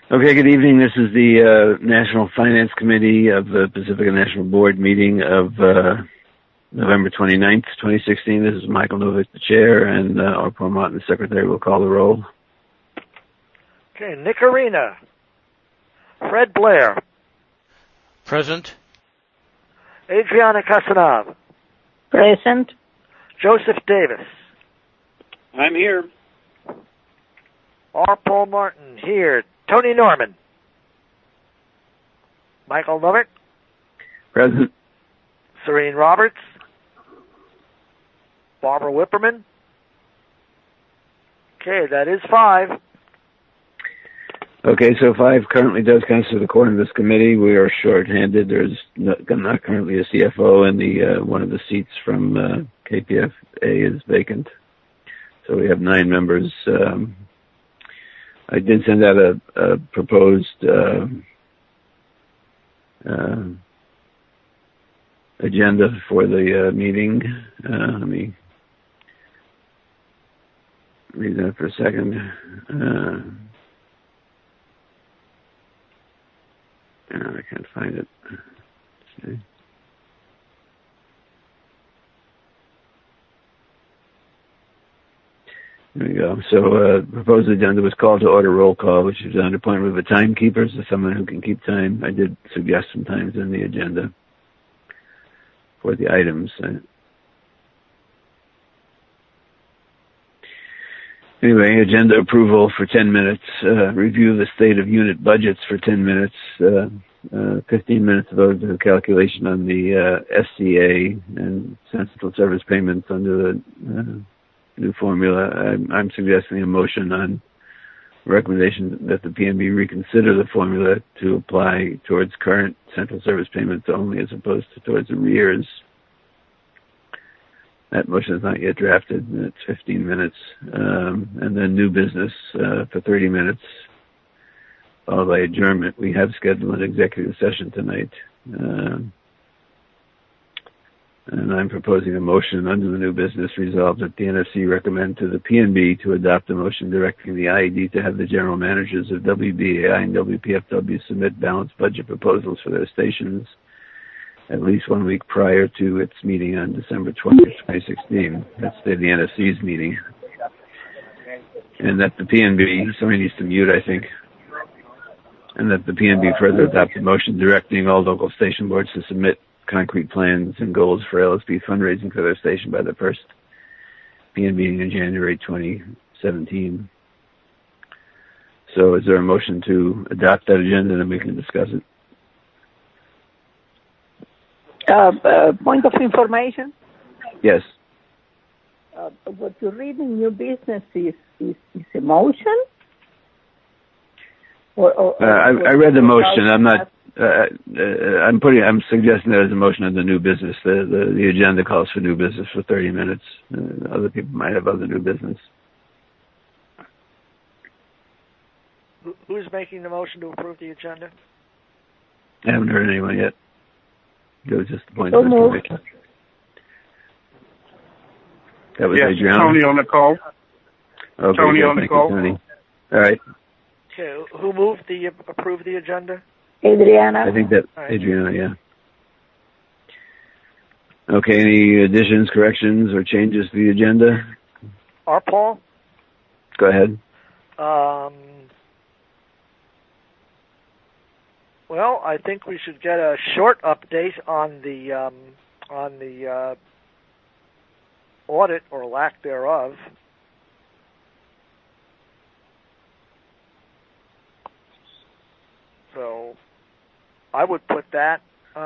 Okay, good evening. This is the National Finance Committee of the Pacifica National Board meeting of November 29th, 2016. This is Michael Novik, the chair, and Paul Martin, the secretary, will call the roll. Okay, Nick Arena. Fred Blair. Present. Adriana Casanov. Present. Joseph Davis. I'm here. R. Paul Martin, here. Tony Norman. Michael Novik. Present. Serene Roberts. Barbara Whipperman. Okay, that is 5. Okay, so 5 currently does constitute the quorum of this committee. We are short-handed. There's not currently a CFO, and the one of the seats from KPFA is vacant. So we have 9 members. I did send out a proposed agenda for the meeting. Let me read that for a second. I can't find it. Let's see. There we go. So, proposed agenda was called to order roll call, which is an appointment of a timekeeper, so someone who can keep time. I did suggest some times in the agenda for the items. Anyway, agenda approval for 10 minutes, review the state of unit budgets for 10 minutes, 15 minutes devoted to the calculation on the SCA and central service payments under the new formula. I'm suggesting a motion on recommendation that the PNB reconsider the formula to apply towards current central service payments only as opposed to towards arrears. That motion is not yet drafted, and it's 15 minutes. And then new business for 30 minutes, followed by adjournment. We have scheduled an executive session tonight. And I'm proposing a motion under the new business resolved that the NFC recommend to the PNB to adopt a motion directing the IED to have the general managers of WBAI and WPFW submit balanced budget proposals for their stations at least 1 week prior to its meeting on December 20th, 2016. That's the NFC's meeting. And that the PNB, somebody needs to mute, I think, and that the PNB further adopt a motion directing all local station boards to submit concrete plans and goals for LSP fundraising for their station by the first PNB meeting in January 2017. So is there a motion to adopt that agenda, and then we can discuss it? Point of information? Yes. What you read in new business is a motion? I read the motion. I'm not. I'm suggesting that as a motion on the new business. The agenda calls for new business for 30 minutes. Other people might have other new business. Who's making the motion to approve the agenda? I haven't heard anyone yet. It was just the point of information. That was Adriana. Tony on the call. Okay, Tony on the call. Tony. All right. Okay, who moved the approve the agenda? Adriana. I think that Adriana, yeah. Okay, any additions, corrections, or changes to the agenda? R. Paul? Go ahead. Well, I think we should get a short update on the audit or lack thereof. So I would put that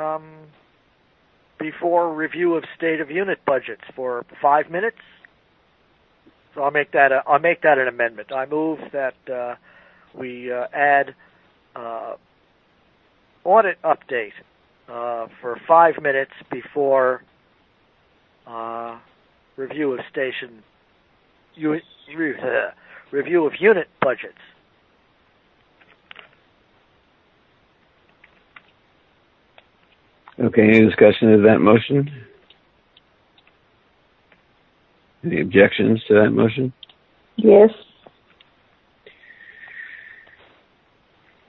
before review of state of unit budgets for 5 minutes. So I'll make that an amendment. I move that we add audit update for 5 minutes before review of review of unit budgets. Okay, any discussion of that motion? Any objections to that motion? Yes.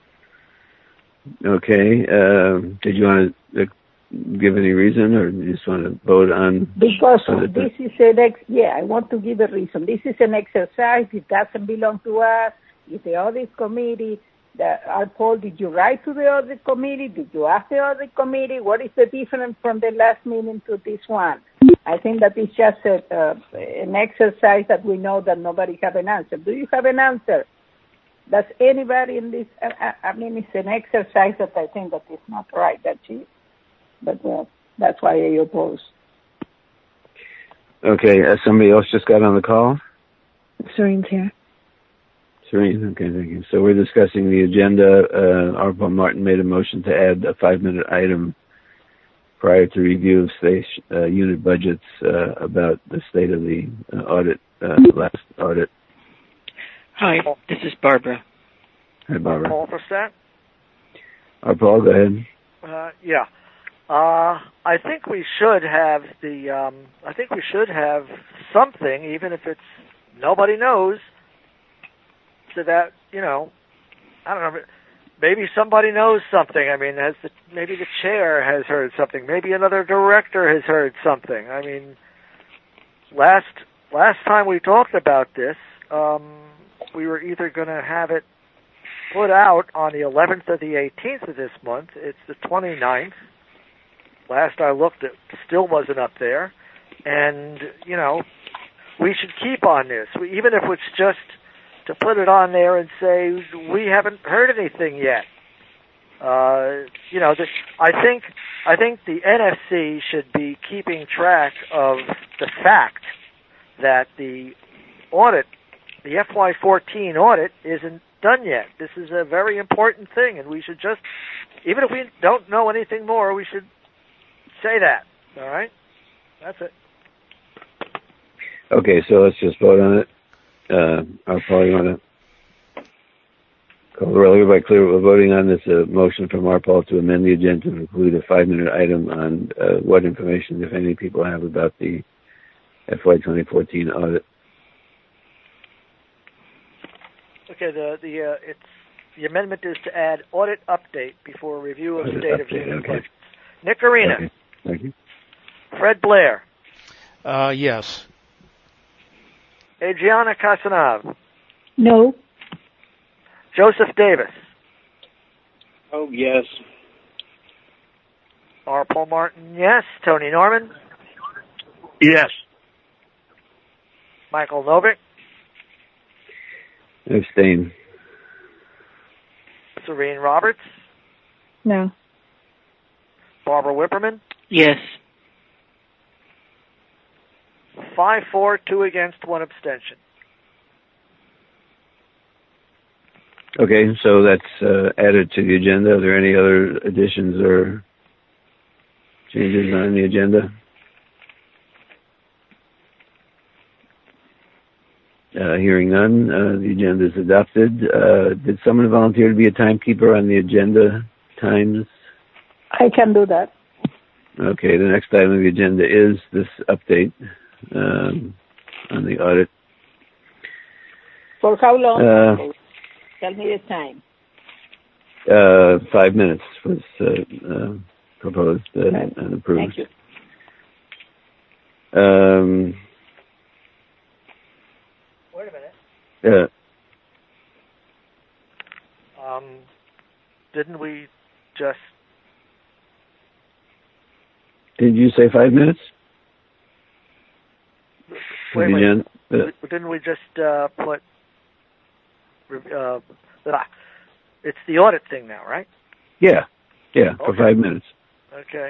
Okay. Did you want to give any reason, or you just want to vote on? Because this is I want to give a reason. This is an exercise. It doesn't belong to us. It's the audit committee. Paul, did you write to the audit committee? Did you ask the audit committee? What is the difference from the last meeting to this one? I think that it's just an exercise that we know that nobody have an answer. Do you have an answer? Does anybody in this? It's an exercise that I think that is not right. That's it. But that's why I oppose. Okay. Somebody else just got on the call? Serene's here. Serene, okay, thank you. So we're discussing the agenda. R. Paul Martin made a motion to add a 5-minute item prior to review of state unit budgets about the state of the audit, last audit. Hi, this is Barbara. Hi, Barbara. Paul for that? R. Paul, go ahead. Yeah. I think we should have something, even if it's nobody knows, so that, I don't know, maybe somebody knows something. I mean, maybe the chair has heard something. Maybe another director has heard something. I mean, last time we talked about this, we were either going to have it put out on the 11th or the 18th of this month. It's the 29th. Last I looked, it still wasn't up there. And, we should keep on this. Even if it's just to put it on there and say, we haven't heard anything yet. I think the NFC should be keeping track of the fact that the audit, the FY14 audit, isn't done yet. This is a very important thing, and we should just, even if we don't know anything more, we should say that. All right? That's it. Okay, so let's just vote on it. Paul, you want to call the roll? Everybody clear what we're voting on? This a motion from R. Paul to amend the agenda to include a 5-minute item on what information, if any, people have about the FY 2014 audit. Okay, the amendment is to add audit update before review of state of union budgets. Nick Arena. Okay. Thank you. Fred Blair. Yes. Adriana Casanave. No. Joseph Davis. Oh, yes. R. Paul Martin, yes. Tony Norman. Yes. Michael Novick. Abstain. Serene Roberts. No. Barbara Whipperman. Yes. 5-4, 2 against, 1 abstention. Okay, so that's added to the agenda. Are there any other additions or changes on the agenda? Hearing none, the agenda is adopted. Did someone volunteer to be a timekeeper on the agenda times? I can do that. Okay, the next item on the agenda is this update on the audit. For how long? Tell me the time. 5 minutes was proposed and approved. Thank you. Wait a minute. Didn't we just... Did you say 5 minutes? Wait. Didn't we just put... it's the audit thing now, right? Yeah, okay. For 5 minutes. Okay.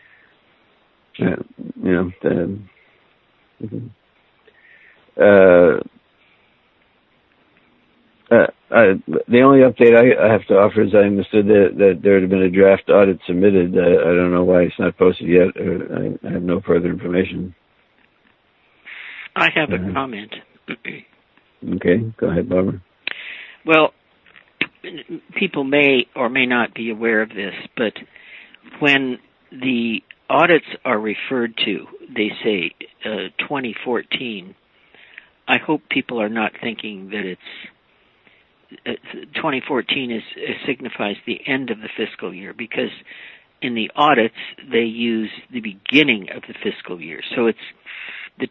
The only update I have to offer is I understood that there had been a draft audit submitted. I don't know why it's not posted yet. I have no further information. I have a comment. Okay, go ahead, Barbara. Well, people may or may not be aware of this, but when the audits are referred to, they say 2014, I hope people are not thinking that it's 2014 signifies the end of the fiscal year, because in the audits they use the beginning of the fiscal year. So it's the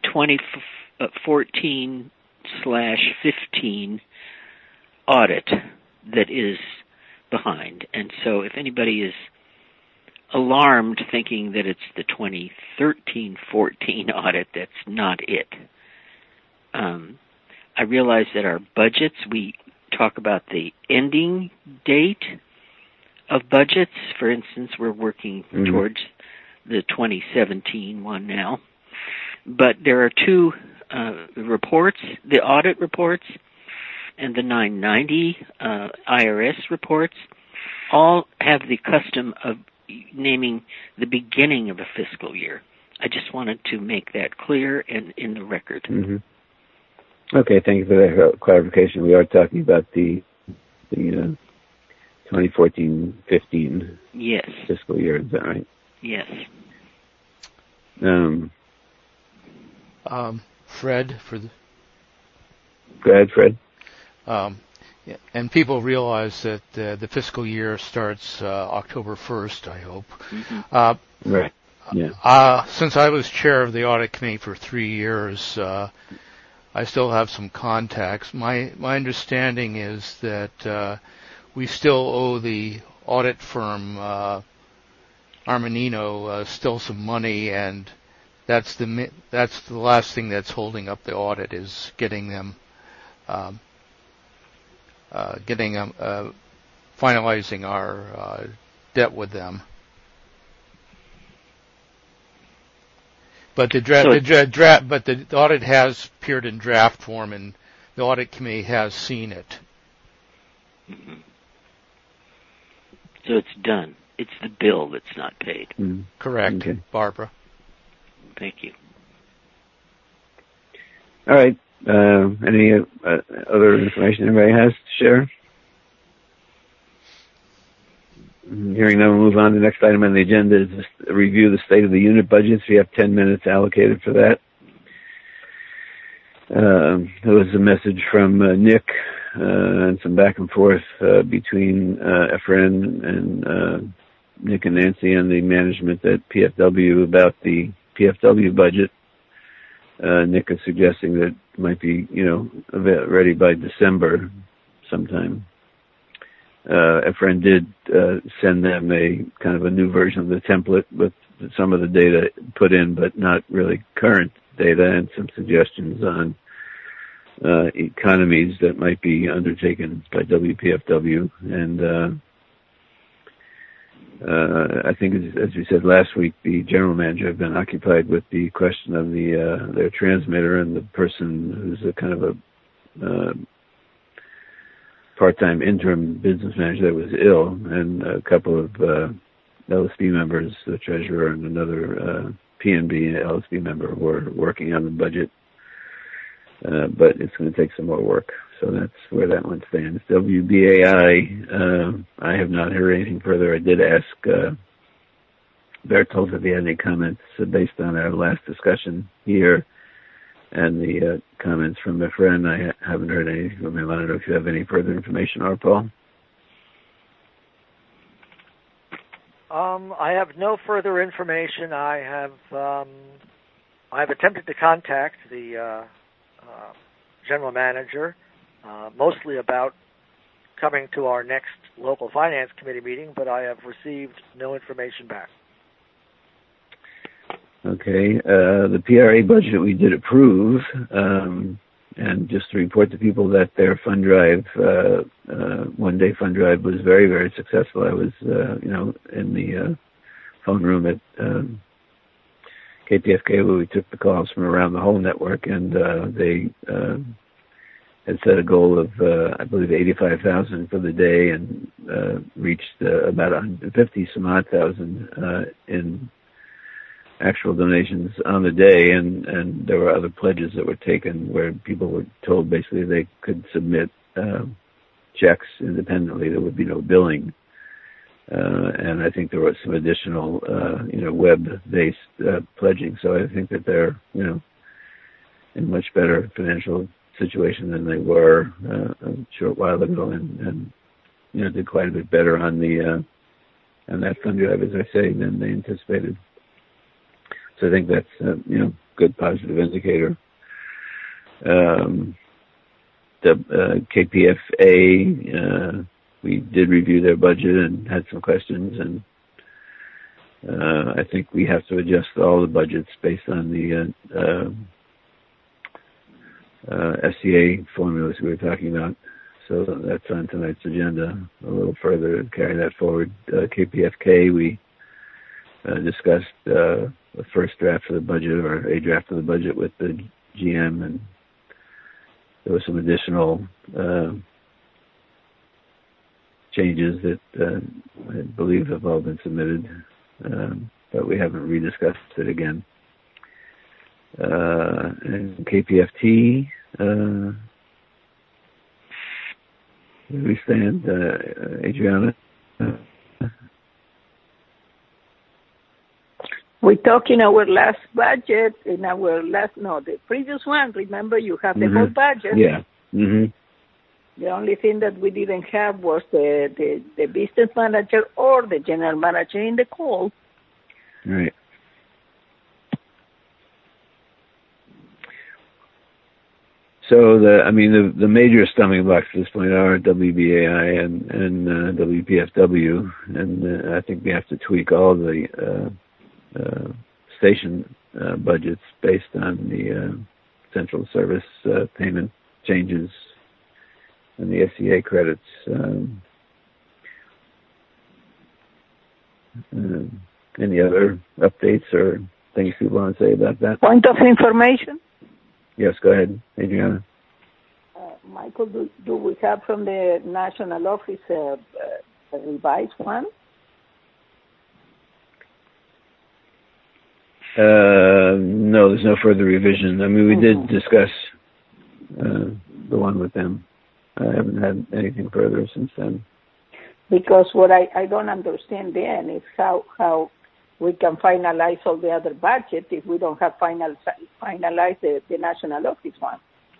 2014/15 audit that is behind. And so if anybody is alarmed thinking that it's the 2013-14 audit, that's not it. I realize that our budgets, we talk about the ending date of budgets. For instance, we're working towards the 2017 one now. But there are two reports, the audit reports and the 990 IRS reports, all have the custom of naming the beginning of a fiscal year. I just wanted to make that clear and in the record. Mm-hmm. Okay, thank you for that clarification. We are talking about the 2014-15 yes. fiscal year. Is that right? Yes. Fred, for the. Go ahead, Fred. And people realize that the fiscal year starts October 1st, I hope. Mm-hmm. Right. Yeah. Since I was chair of the audit committee for 3 years, I still have some contacts. My understanding is that we still owe the audit firm Armanino still some money, and that's the last thing that's holding up the audit, is getting them finalizing our debt with them. But the audit has appeared in draft form, and the audit committee has seen it. Mm-hmm. So it's done. It's the bill that's not paid. Mm-hmm. Correct, okay. Barbara. Thank you. All right. Any other information anybody has to share? Hearing none, we'll move on. The next item on the agenda is to review the state of the unit budgets. We have 10 minutes allocated for that. There was a message from Nick and some back and forth between Efren and Nick and Nancy and the management at PFW about the PFW budget. Nick is suggesting that it might be, ready by December sometime. Efren did send them a kind of a new version of the template with some of the data put in, but not really current data, and some suggestions on economies that might be undertaken by WPFW. And I think, as we said last week, the general manager had been occupied with the question of their transmitter, and the person who's a kind of a part-time interim business manager that was ill, and a couple of LSB members, the treasurer and another PNB LSB member, were working on the budget. But it's going to take some more work. So that's where that one stands. WBAI, I have not heard anything further. I did ask Bertolt if he had any comments based on our last discussion here and the comments from my friend. I haven't heard anything from him. I don't know if you have any further information, Paul. I have no further information. I've attempted to contact the general manager, mostly about coming to our next local finance committee meeting, but I have received no information back. Okay, the PRA budget we did approve, and just to report to people that their fund drive, one-day fund drive, was very, very successful. I was, in the phone room at KPFK where we took the calls from around the whole network, and they had set a goal of, I believe, 85,000 for the day, and reached about 150 some odd thousand in actual donations on the day, and there were other pledges that were taken where people were told basically they could submit checks independently. There would be no billing. And I think there was some additional, web-based pledging. So I think that they're, in much better financial situation than they were a short while ago, and did quite a bit better on that fund drive, as I say, than they anticipated. So I think that's good positive indicator. The KPFA, we did review their budget and had some questions, and I think we have to adjust all the budgets based on the SCA formulas we were talking about. So that's on tonight's agenda a little further to carry that forward. KPFK, we discussed the first draft of the budget, or a draft of the budget, with the GM, and there were some additional changes that I believe have all been submitted, but we haven't rediscussed it again. And KPFT, where we stand, Adriana? We talked in our last budget, the previous one. Remember, you have the whole budget. Yeah. Mm-hmm. The only thing that we didn't have was the business manager or the general manager in the call. Right. So the major stumbling blocks at this point are WBAI and WPFW, and I think we have to tweak all the station budgets based on the central service payment changes and the SCA credits. Any other updates or things you want to say about that? Point of information? Yes, go ahead, Adriana. Michael, do we have from the national office a revised one? No, there's no further revision. I mean, we did discuss the one with them. I haven't had anything further since then. Because what I don't understand then is how we can finalize all the other budget if we don't have finalized the national office one.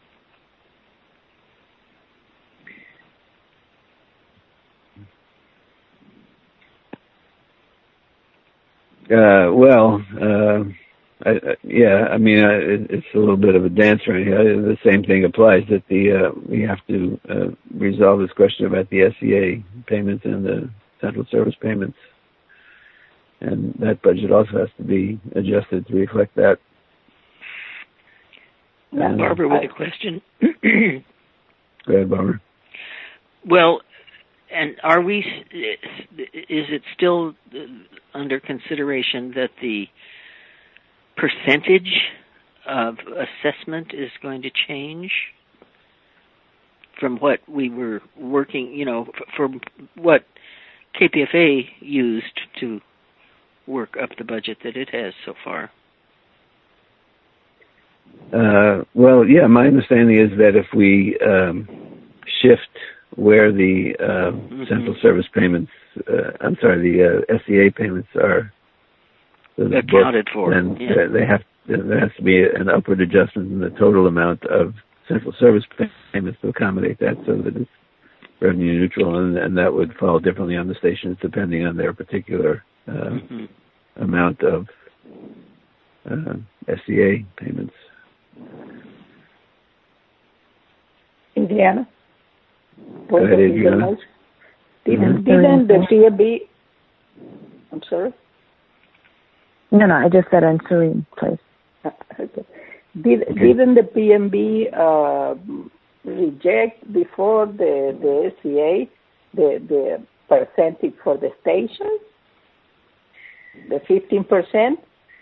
It's a little bit of a dance right here. The same thing applies, that we have to resolve this question about the SCA payments and the central service payments. And that budget also has to be adjusted to reflect that. Barbara with a question. Go ahead, Barbara. Well, and is it still under consideration that the percentage of assessment is going to change from what we were working, from what KPFA used to work up the budget that it has so far? My understanding is that if we shift where the central service payments, the SCA payments are accounted for, then there has to be an upward adjustment in the total amount of central service payments to accommodate that, so that it's revenue neutral, and that would fall differently on the stations depending on their particular amount of SCA payments. Indiana? Go ahead, Adriana. Didn't the PMB... I'm sorry? No, I just said answering, please. Okay. Didn't the PMB reject before the SCA the percentage for the stations? The 15%?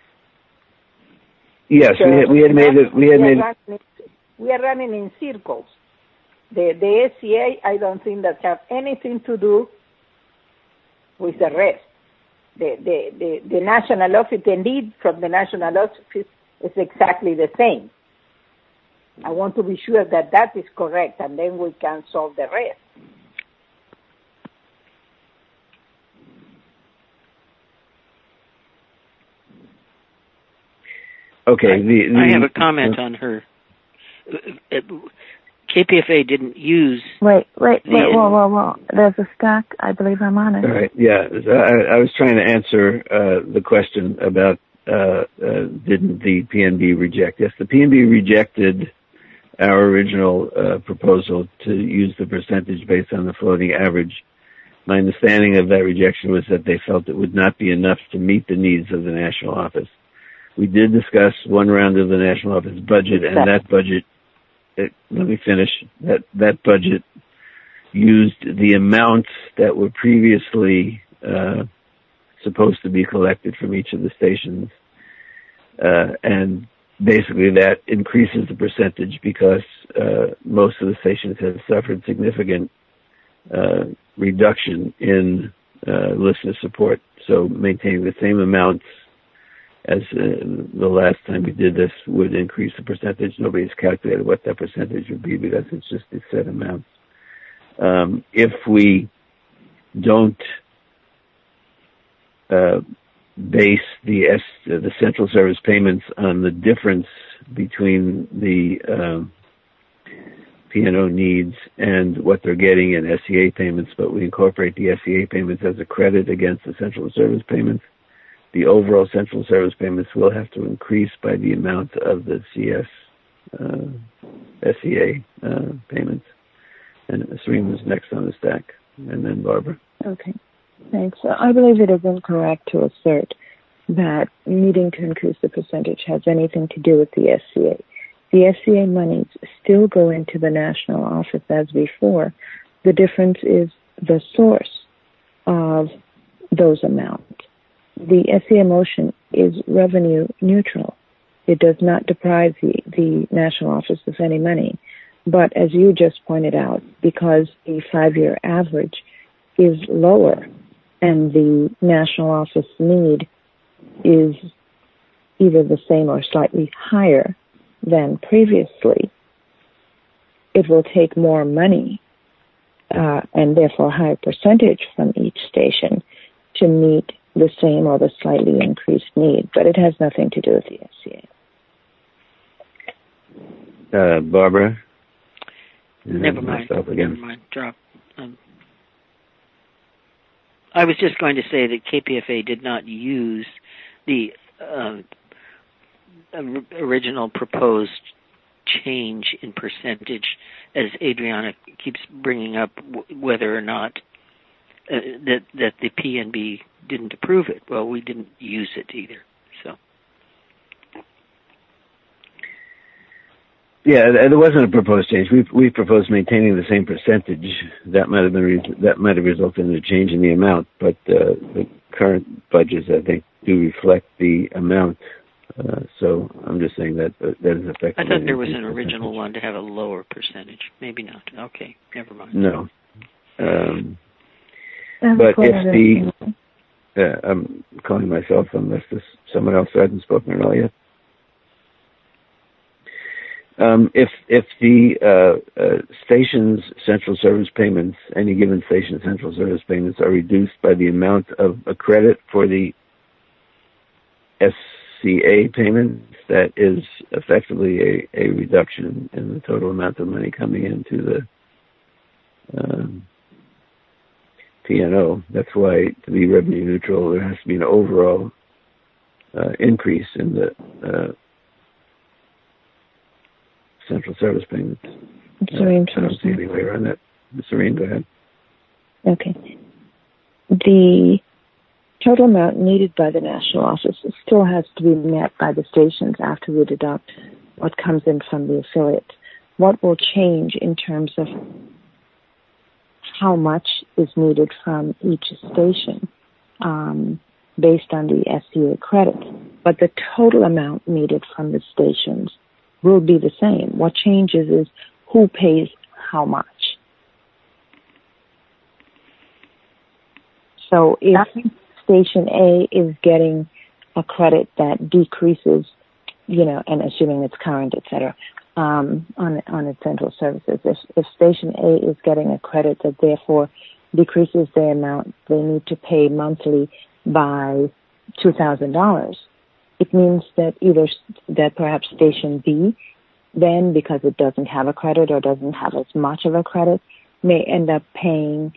Yes, we had made it. We are running in circles. The SCA, I don't think that have anything to do with the rest. The national office, the need from the national office is exactly the same. I want to be sure that is correct, and then we can solve the rest. Okay. I have a comment on her. KPFA didn't use... Wait, whoa. There's a stack. I believe I'm on it. All right, yeah. I was trying to answer the question about didn't the PNB reject? Yes, the PNB rejected our original proposal to use the percentage based on the floating average. My understanding of that rejection was that they felt it would not be enough to meet the needs of the national office. We did discuss one round of the national office budget, and that budget, let me finish, that budget used the amounts that were previously supposed to be collected from each of the stations, and basically that increases the percentage because most of the stations have suffered significant reduction in listener support. So maintaining the same amounts as the last time we did this would increase the percentage. Nobody's calculated what that percentage would be because it's just a set amount. If we don't base the central service payments on the difference between the P&O needs and what they're getting in SCA payments, but we incorporate the SCA payments as a credit against the central service payments, the overall central service payments will have to increase by the amount of the CS SCA payments. And Serene was next on the stack, and then Barbara. Okay, thanks. I believe it is incorrect to assert that needing to increase the percentage has anything to do with the SCA. The SCA monies still go into the national office as before. The difference is the source of those amounts. The SCA motion is revenue neutral. It does not deprive the national office of any money. But as you just pointed out, because the 5-year average is lower and the national office need is either the same or slightly higher than previously, it will take more money and therefore a higher percentage from each station to meet the same or the slightly increased need. But it has nothing to do with the SCA. Barbara? Never mind. Drop. I was just going to say that KPFA did not use the original proposed change in percentage, as Adriana keeps bringing up, whether or not that the PNB didn't approve it. Well, we didn't use it either. So. Yeah, there wasn't a proposed change. We proposed maintaining the same percentage. That might have resulted in a change in the amount, but the current budgets, I think, do reflect the amount. So I'm just saying that is effective. I thought there was an original one to have a lower percentage. Maybe not. Okay, never mind. No. But if I'm calling myself unless someone else hasn't spoken at all yet. If the station's central service payments, any given station's central service payments, are reduced by the amount of a credit for the SCA payments, that is effectively a reduction in the total amount of money coming into the P&O. That's why, to be revenue neutral, there has to be an overall increase in the central service payments. Serene, I don't see any way around that. Serene, go ahead. Okay. The total amount needed by the national office still has to be met by the stations after we deduct what comes in from the affiliates. What will change in terms of how much is needed from each station based on the SCA credit? But the total amount needed from the stations will be the same. What changes is who pays how much. So if Station A is getting a credit that decreases, and assuming it's current, et cetera, on its central services, if Station A is getting a credit that therefore decreases the amount they need to pay monthly by $2,000, it means that perhaps Station B then because it doesn't have a credit or doesn't have as much of a credit, may end up paying,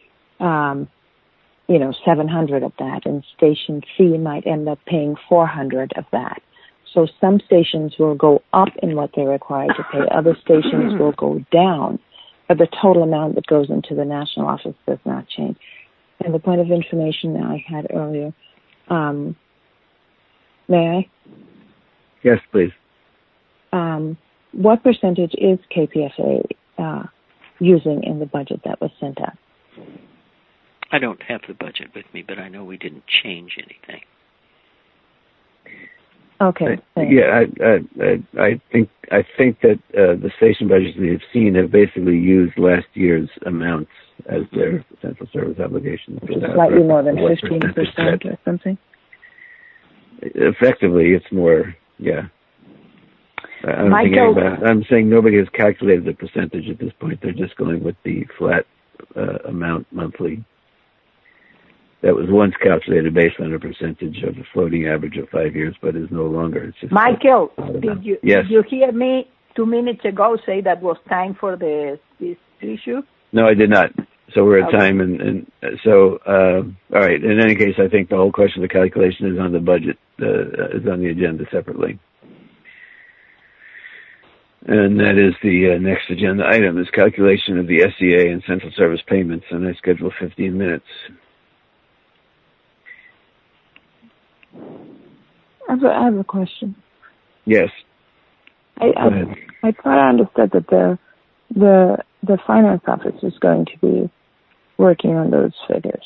$700 of that, and station C might end up paying $400 of that. So some stations will go up in what they're required to pay. Other stations will go down, but the total amount that goes into the national office does not change. And the point of information that I had earlier, may I? Yes, please. What percentage is KPFA using in the budget that was sent out? I don't have the budget with me, but I know we didn't change anything. Okay. Yeah, I think that the station budgets we have seen have basically used last year's amounts as their central service obligations. Slightly more than 15% or something? Effectively, it's more, yeah. I'm saying nobody has calculated the percentage at this point. They're just going with the flat amount monthly. That was once calculated based on a percentage of the floating average of 5 years, but is no longer. It's just Michael, did you hear me 2 minutes ago say that was time for this issue? No, I did not. So we're at time, and so all right. In any case, I think the whole question of the calculation is on the budget, is on the agenda separately. And that is the next agenda item, is calculation of the SCA and central service payments, and I schedule 15 minutes. I have a question. Yes. I thought I understood that the finance office is going to be working on those figures.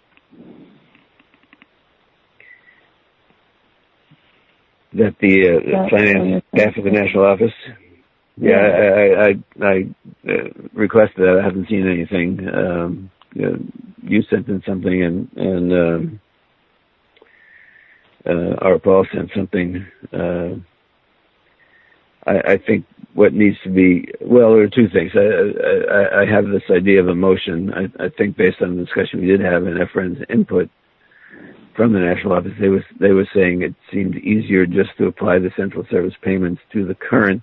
That the finance staff of the national office? Yeah, I requested that. I haven't seen anything. You sent in something, and our Paul sent something. I think what needs to be, well, there are two things. I have this idea of a motion. I think based on the discussion we did have and our friends' input from the national office, they were saying it seemed easier just to apply the central service payments to the current.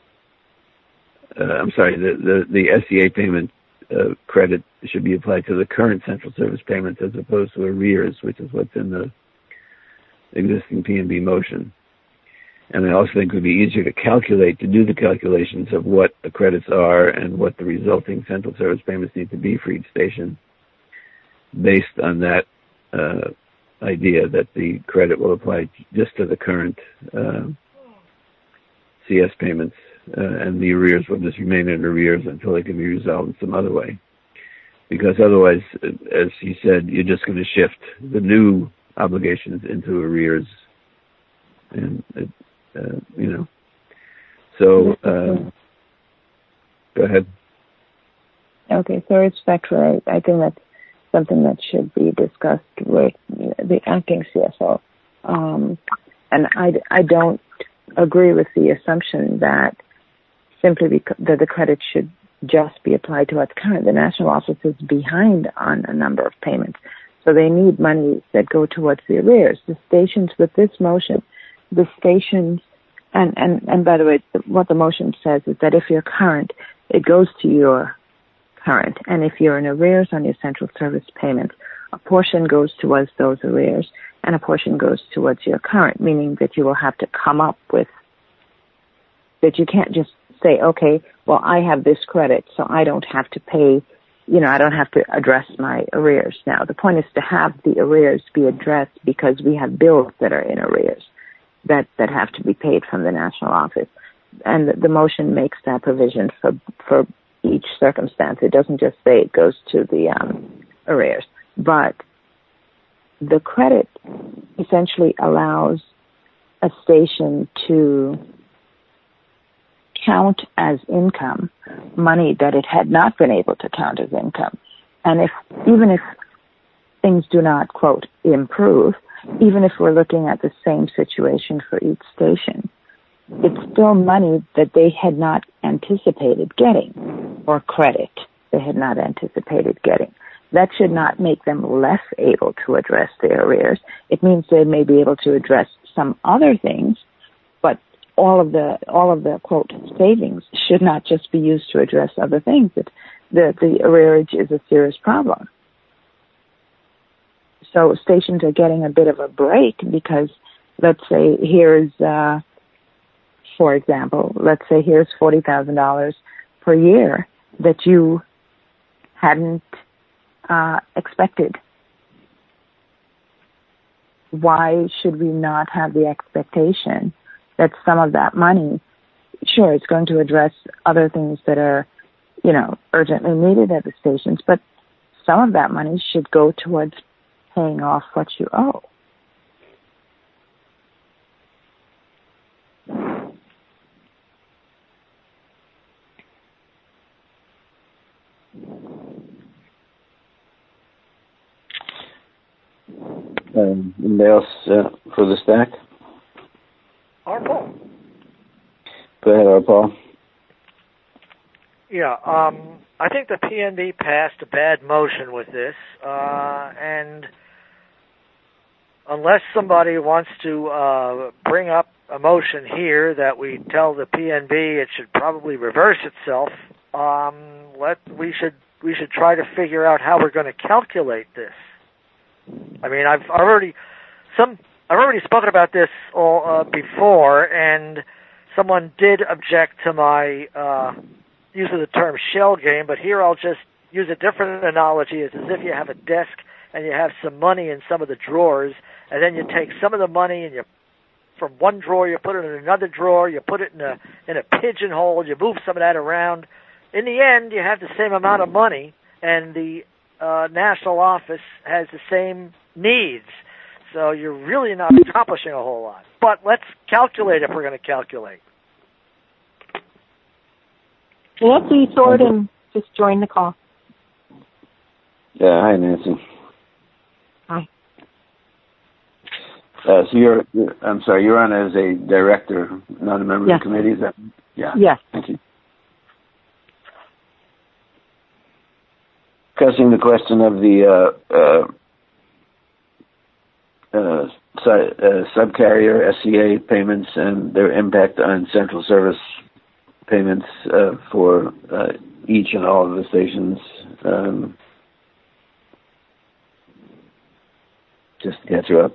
The SCA payment credit should be applied to the current central service payments as opposed to arrears, which is what's in the existing P&B motion. And I also think it would be easier to do the calculations of what the credits are and what the resulting central service payments need to be for each station based on that idea that the credit will apply just to the current CS payments and the arrears will just remain in arrears until they can be resolved in some other way. Because otherwise, as he said, you're just going to shift the new obligations into arrears, and So, go ahead. Okay, so respectfully, I think that's something that should be discussed with the acting CFO, and I don't agree with the assumption that simply that the credit should just be applied to what's current. The national office is behind on a number of payments. So they need money that go towards the arrears. The stations with this motion, and by the way, what the motion says is that if you're current, it goes to your current. And if you're in arrears on your central service payments, a portion goes towards those arrears and a portion goes towards your current, meaning that you will have to come up with, that you can't just say, okay, well, I have this credit, so I don't have to pay, I don't have to address my arrears now. The point is to have the arrears be addressed because we have bills that are in arrears that have to be paid from the national office. And the motion makes that provision for each circumstance. It doesn't just say it goes to the arrears. But the credit essentially allows a station to count as income money that it had not been able to count as income. And even if things do not, quote, improve, even if we're looking at the same situation for each station, it's still money that they had not anticipated getting, or credit they had not anticipated getting. That should not make them less able to address their arrears. It means they may be able to address some other things, but all of the quote savings should not just be used to address other things. The arrearage is a serious problem. So stations are getting a bit of a break because, let's say, here's, for example, let's say here's $40,000 per year that you hadn't expected. Why should we not have the expectation that some of that money, sure, it's going to address other things that are, urgently needed at the stations, but some of that money should go towards paying off what you owe. Anybody else for the stack? Paul. Go ahead, Paul. Yeah, I think the PNB passed a bad motion with this, and unless somebody wants to bring up a motion here that we tell the PNB it should probably reverse itself, we should try to figure out how we're going to calculate this. I mean, I've already spoken about this before, and someone did object to my use of the term shell game, but here I'll just use a different analogy. It's as if you have a desk and you have some money in some of the drawers, and then you take some of the money and from one drawer you put it in another drawer, you put it in a pigeonhole, you move some of that around. In the end, you have the same amount of money, and the national office has the same needs. So you're really not accomplishing a whole lot. But let's calculate if we're going to calculate. Nancy Thornton just joined the call. Yeah, hi, Nancy. Hi. So you're on as a director, not a member of the committee, is that? Yeah. Yes. Thank you. Discussing the question of the subcarrier SCA payments and their impact on central service payments for each and all of the stations. Just to catch you up.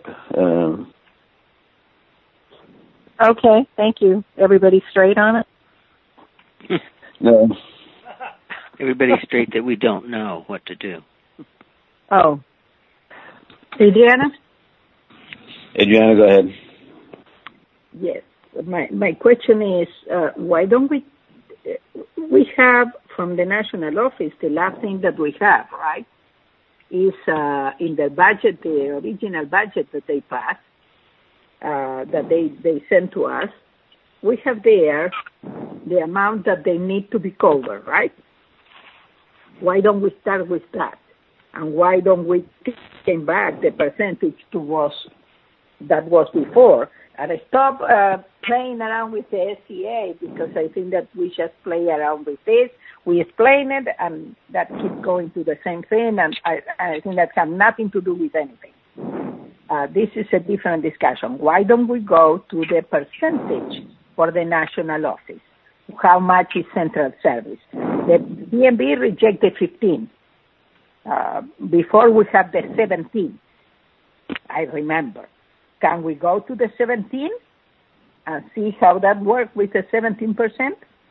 Okay, thank you. Everybody straight on it? No. Everybody's straight that we don't know what to do. Oh. Adriana? Adriana, go ahead. Yes. My question is, why don't we have from the national office, the last thing that we have, right, is in the budget, the original budget that they passed, that they sent to us, we have there the amount that they need to be covered, right? Why don't we start with that? And why don't we take back the percentage to that was before? And stop playing around with the SCA, because I think that we just play around with this. We explain it, and that keeps going to the same thing, and I think that has nothing to do with anything. This is a different discussion. Why don't we go to the percentage for the national office? How much is central service? The DMV rejected 15. Before we have the 17, I remember. Can we go to the 17 and see how that works with the 17%?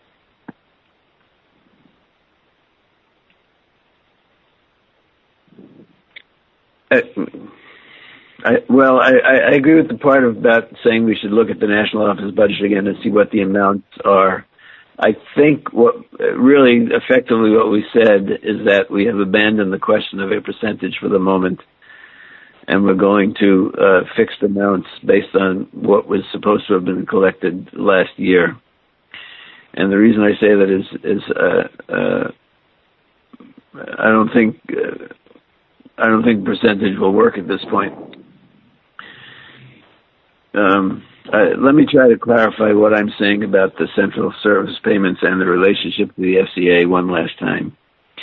I agree with the part about saying we should look at the national office budget again and see what the amounts are. I think what really effectively what we said is that we have abandoned the question of a percentage for the moment, and we're going to fixed amounts based on what was supposed to have been collected last year. And the reason I say that is I don't think percentage will work at this point. Let me try to clarify what I'm saying about the central service payments and the relationship to the FCA one last time.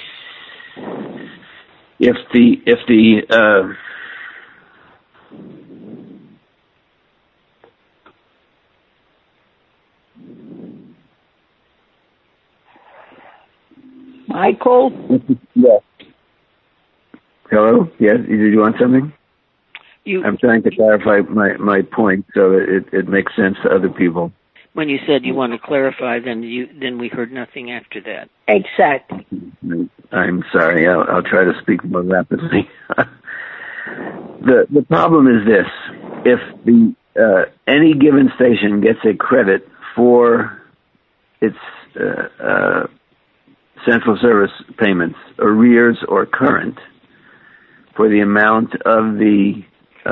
If Michael? Yes. Hello? Yes, did you want something? I'm trying to clarify my point so that it makes sense to other people. When you said you want to clarify, then we heard nothing after that. Exactly. I'm sorry. I'll try to speak more rapidly. The problem is this: if the any given station gets a credit for its central service payments, arrears or current, for the amount of the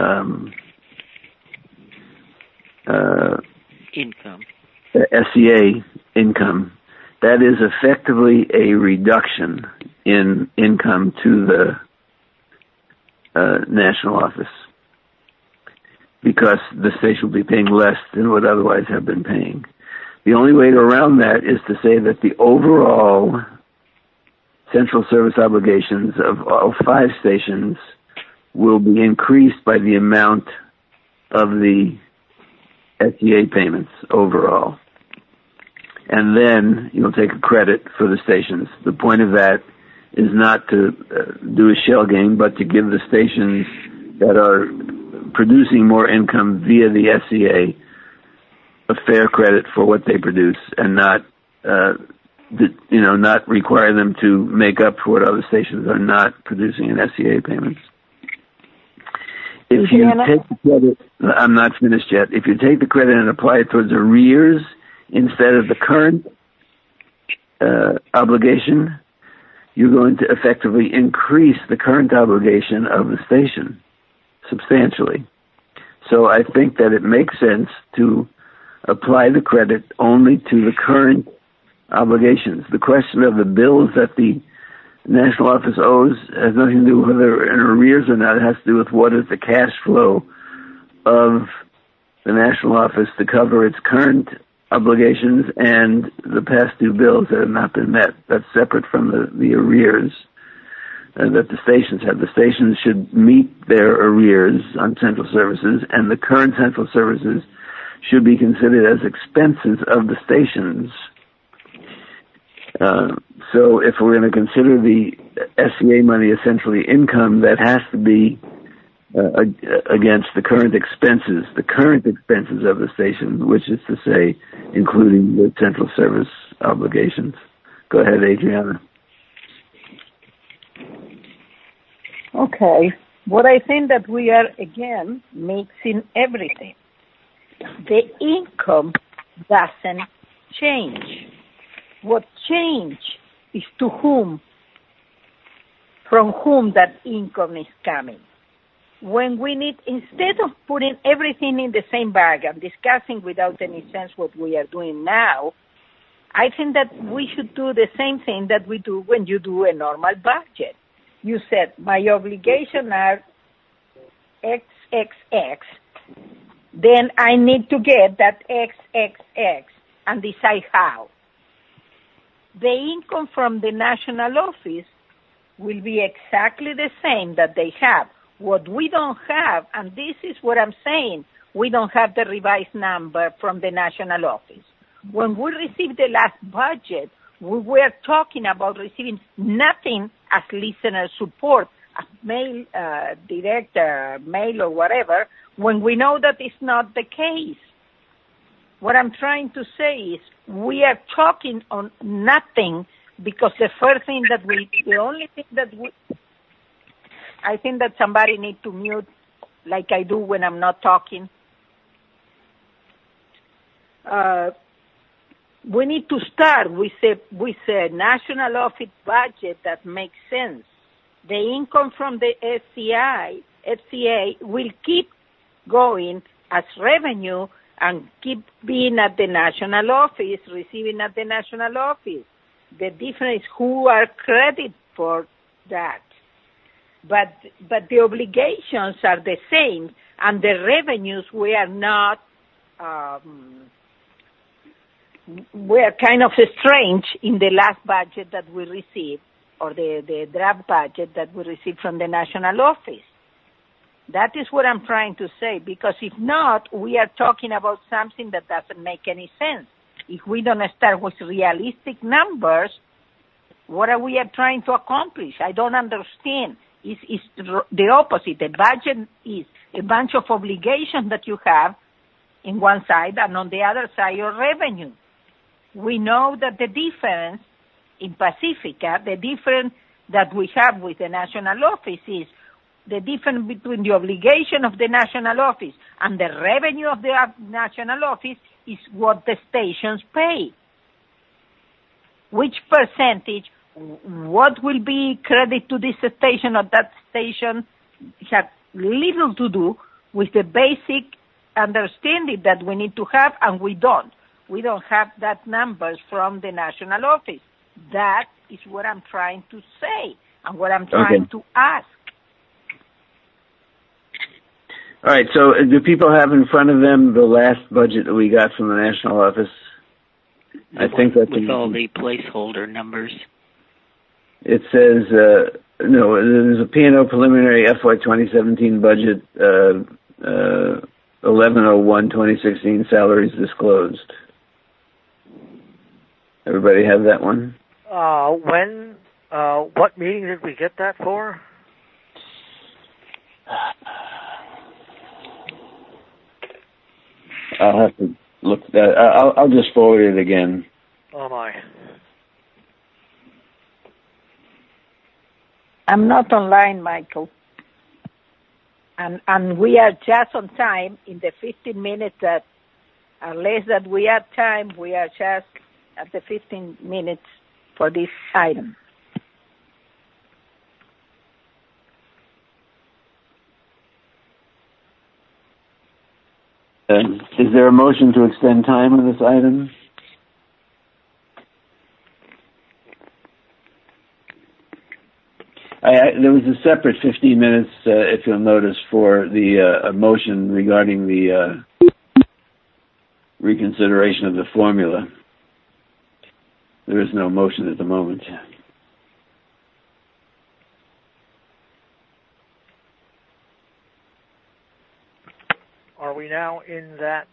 income, the SCA income, that is effectively a reduction in income to the national office, because the station will be paying less than would otherwise have been paying. The only way around that is to say that the overall central service obligations of all 5 stations will be increased by the amount of the SCA payments overall. And then you'll take a credit for the stations. The point of that is not to do a shell game, but to give the stations that are producing more income via the SCA a fair credit for what they produce, and not require them to make up for what other stations are not producing in SCA payments. If you take the credit, I'm not finished yet. If you take the credit and apply it towards arrears instead of the current obligation, you're going to effectively increase the current obligation of the station substantially. So I think that it makes sense to apply the credit only to the current obligations. The question of the bills that the national office owes has nothing to do with whether in arrears or not. It has to do with what is the cash flow of the national office to cover its current obligations and the past due bills that have not been met. That's separate from the arrears that the stations have. The stations should meet their arrears on central services, and the current central services should be considered as expenses of the stations. So if we're going to consider the SCA money essentially income, that has to be against the current expenses of the station, which is to say, including the central service obligations. Go ahead, Adriana. Okay. What I think that we are, again, mixing everything. The income doesn't change. What change is to whom, from whom that income is coming. When we need, instead of putting everything in the same bag and discussing without any sense what we are doing now, I think that we should do the same thing that we do when you do a normal budget. You said, my obligations are XXX. Then I need to get that XXX and decide how. The income from the national office will be exactly the same that they have. What we don't have, and this is what I'm saying, we don't have the revised number from the national office. When we received the last budget, we were talking about receiving nothing as listener support, as mail, direct mail or whatever, when we know that it's not the case. What I'm trying to say is we are talking on nothing, because the only thing that we, I think that somebody needs to mute like I do when I'm not talking. We need to start with a national office budget that makes sense. The income from the FCA will keep going as revenue and keep being at the national office, receiving at the national office. The difference is who are credited for that. But the obligations are the same, and the revenues we are not. We're kind of strange in the last budget that we received, or the draft budget that we received from the national office. That is what I'm trying to say, because if not, we are talking about something that doesn't make any sense. If we don't start with realistic numbers, What are we trying to accomplish? I don't understand. It's the opposite. The budget is a bunch of obligations that you have in one side, and on the other side, your revenue. We know that the difference in Pacifica, the difference that we have with the national office is the difference between the obligation of the national office and the revenue of the national office is what the stations pay. Which percentage, what will be credit to this station or that station has little to do with the basic understanding that we need to have, and we don't. We don't have that numbers from the national office. That is what I'm trying to say and what I'm trying to ask. All right, so do people have in front of them the last budget that we got from the national office? I think that's with all the placeholder numbers. It says, no, there's a P&O preliminary FY 2017 budget, 11/01/2016 salaries disclosed. Everybody have that one? What meeting did we get that for? I'll have to look that. I'll just forward it again. Oh my. I'm not online, Michael. And we are just on time in the 15 minutes that, unless that we have time, we are just at the 15 minutes for this item. Is there a motion to extend time on this item? There was a separate 15 minutes, if you'll notice, for the motion regarding the reconsideration of the formula. There is no motion at the moment. Are we now in that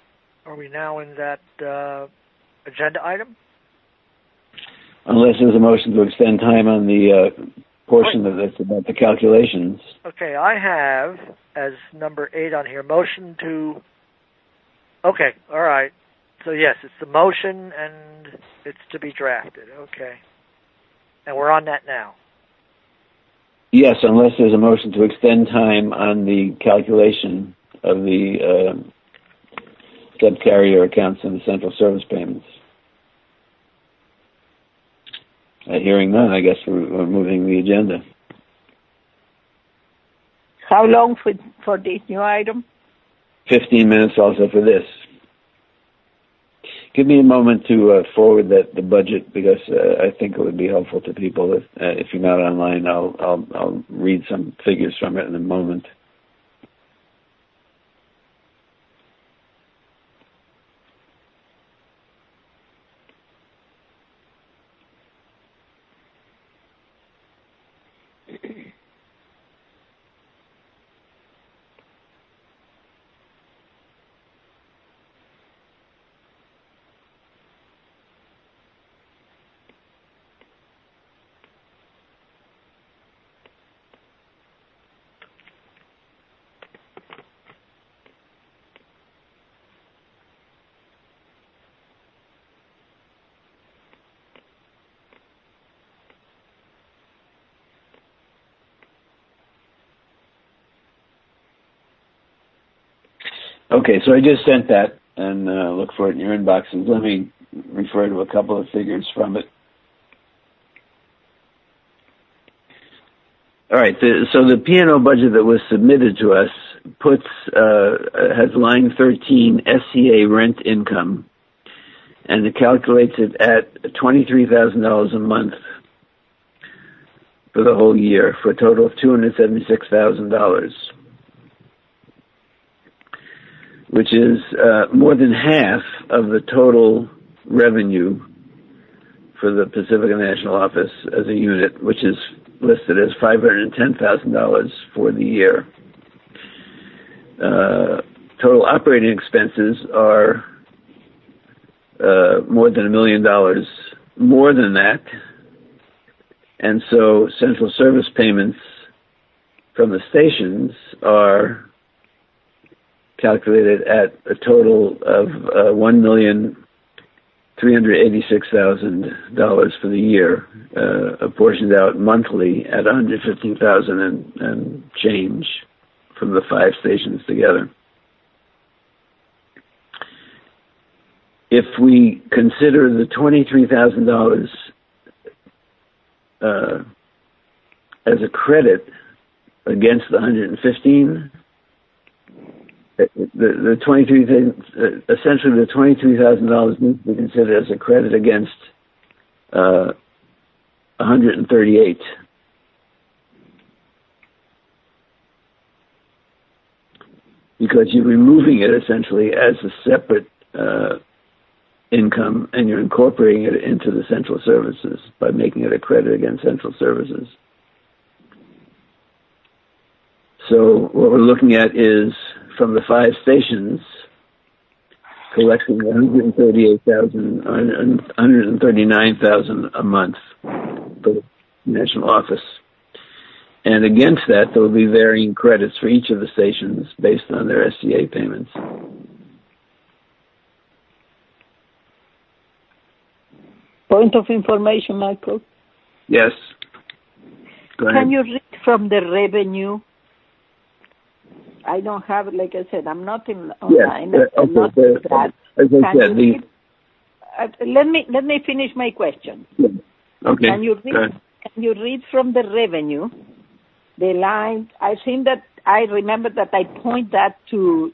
agenda item? Unless there's a motion to extend time on the portion that's about the calculations. Okay, I have as number 8 on here, motion to... Okay, all right. So yes, it's the motion and it's to be drafted. Okay. And we're on that now. Yes, unless there's a motion to extend time on the calculation of the subcarrier accounts and the central service payments. Hearing none, I guess we're moving the agenda. How long for this new item? 15 minutes also for this. Give me a moment to forward the budget, because I think it would be helpful to people. If you're not online, I'll read some figures from it in a moment. Okay, so I just sent that, and look for it in your inboxes. Let me refer to a couple of figures from it. All right, so the P&O budget that was submitted to us has line 13, SCA rent income, and it calculates it at $23,000 a month for the whole year, for a total of $276,000. Which is more than half of the total revenue for the Pacifica National Office as a unit, which is listed as $510,000 for the year. Total operating expenses are more than $1 million more than that, And so central service payments from the stations are calculated at a total of $1,386,000 for the year, apportioned out monthly at $115,000 and change from the 5 stations together. If we consider the $23,000 as a credit against the 115, the 23, essentially the $23,000 needs to be considered as a credit against 138. Because you're removing it essentially as a separate income, and you're incorporating it into the central services by making it a credit against central services. So what we're looking at is, from the 5 stations, collecting $139,000 a month for the national office. And against that, there will be varying credits for each of the stations based on their SCA payments. Point of information, Michael. Yes. Go ahead. Can you read from the revenue? I don't have it, like I said, I'm not online. Yes. I'm not that. As I said, let me finish my question. Yeah. Okay. Can you read from the revenue the line? I think that I remember that I point that to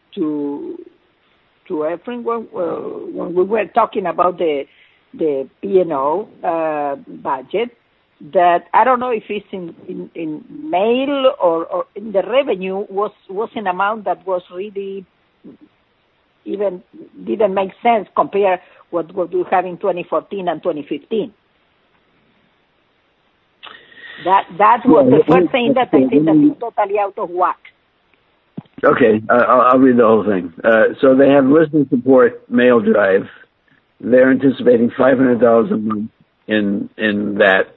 everyone when we were talking about the P&O budget. That I don't know if it's in mail or in the revenue was an amount that was really even didn't make sense compared what we have in 2014 and 2015. That was the first thing that I think that is totally out of whack. Okay, I'll read the whole thing. So they have listener support mail drive. They're anticipating $500 a month in that.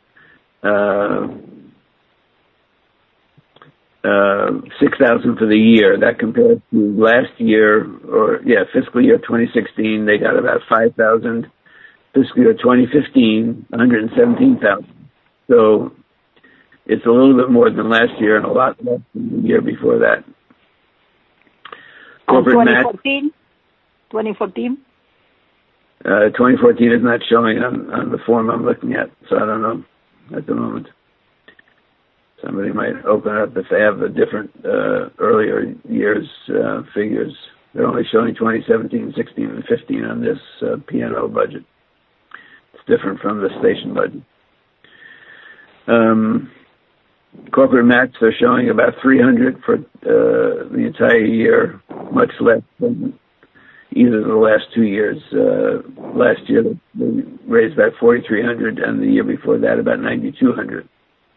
$6,000 for the year. That compares to last year, fiscal year 2016, they got about $5,000. Fiscal year 2015, $117,000. So it's a little bit more than last year and a lot less than the year before that. Corporate 2014? 2014 is not showing on the form I'm looking at, so I don't know at the moment. Somebody might open up if they have the different earlier years figures. They're only showing 2017, 16, and 15 on this P&O budget. It's different from the station budget. Corporate match, they're showing about $300 for the entire year, much less than either of the last 2 years. Last year they raised about $4,300, and the year before that about $9,200.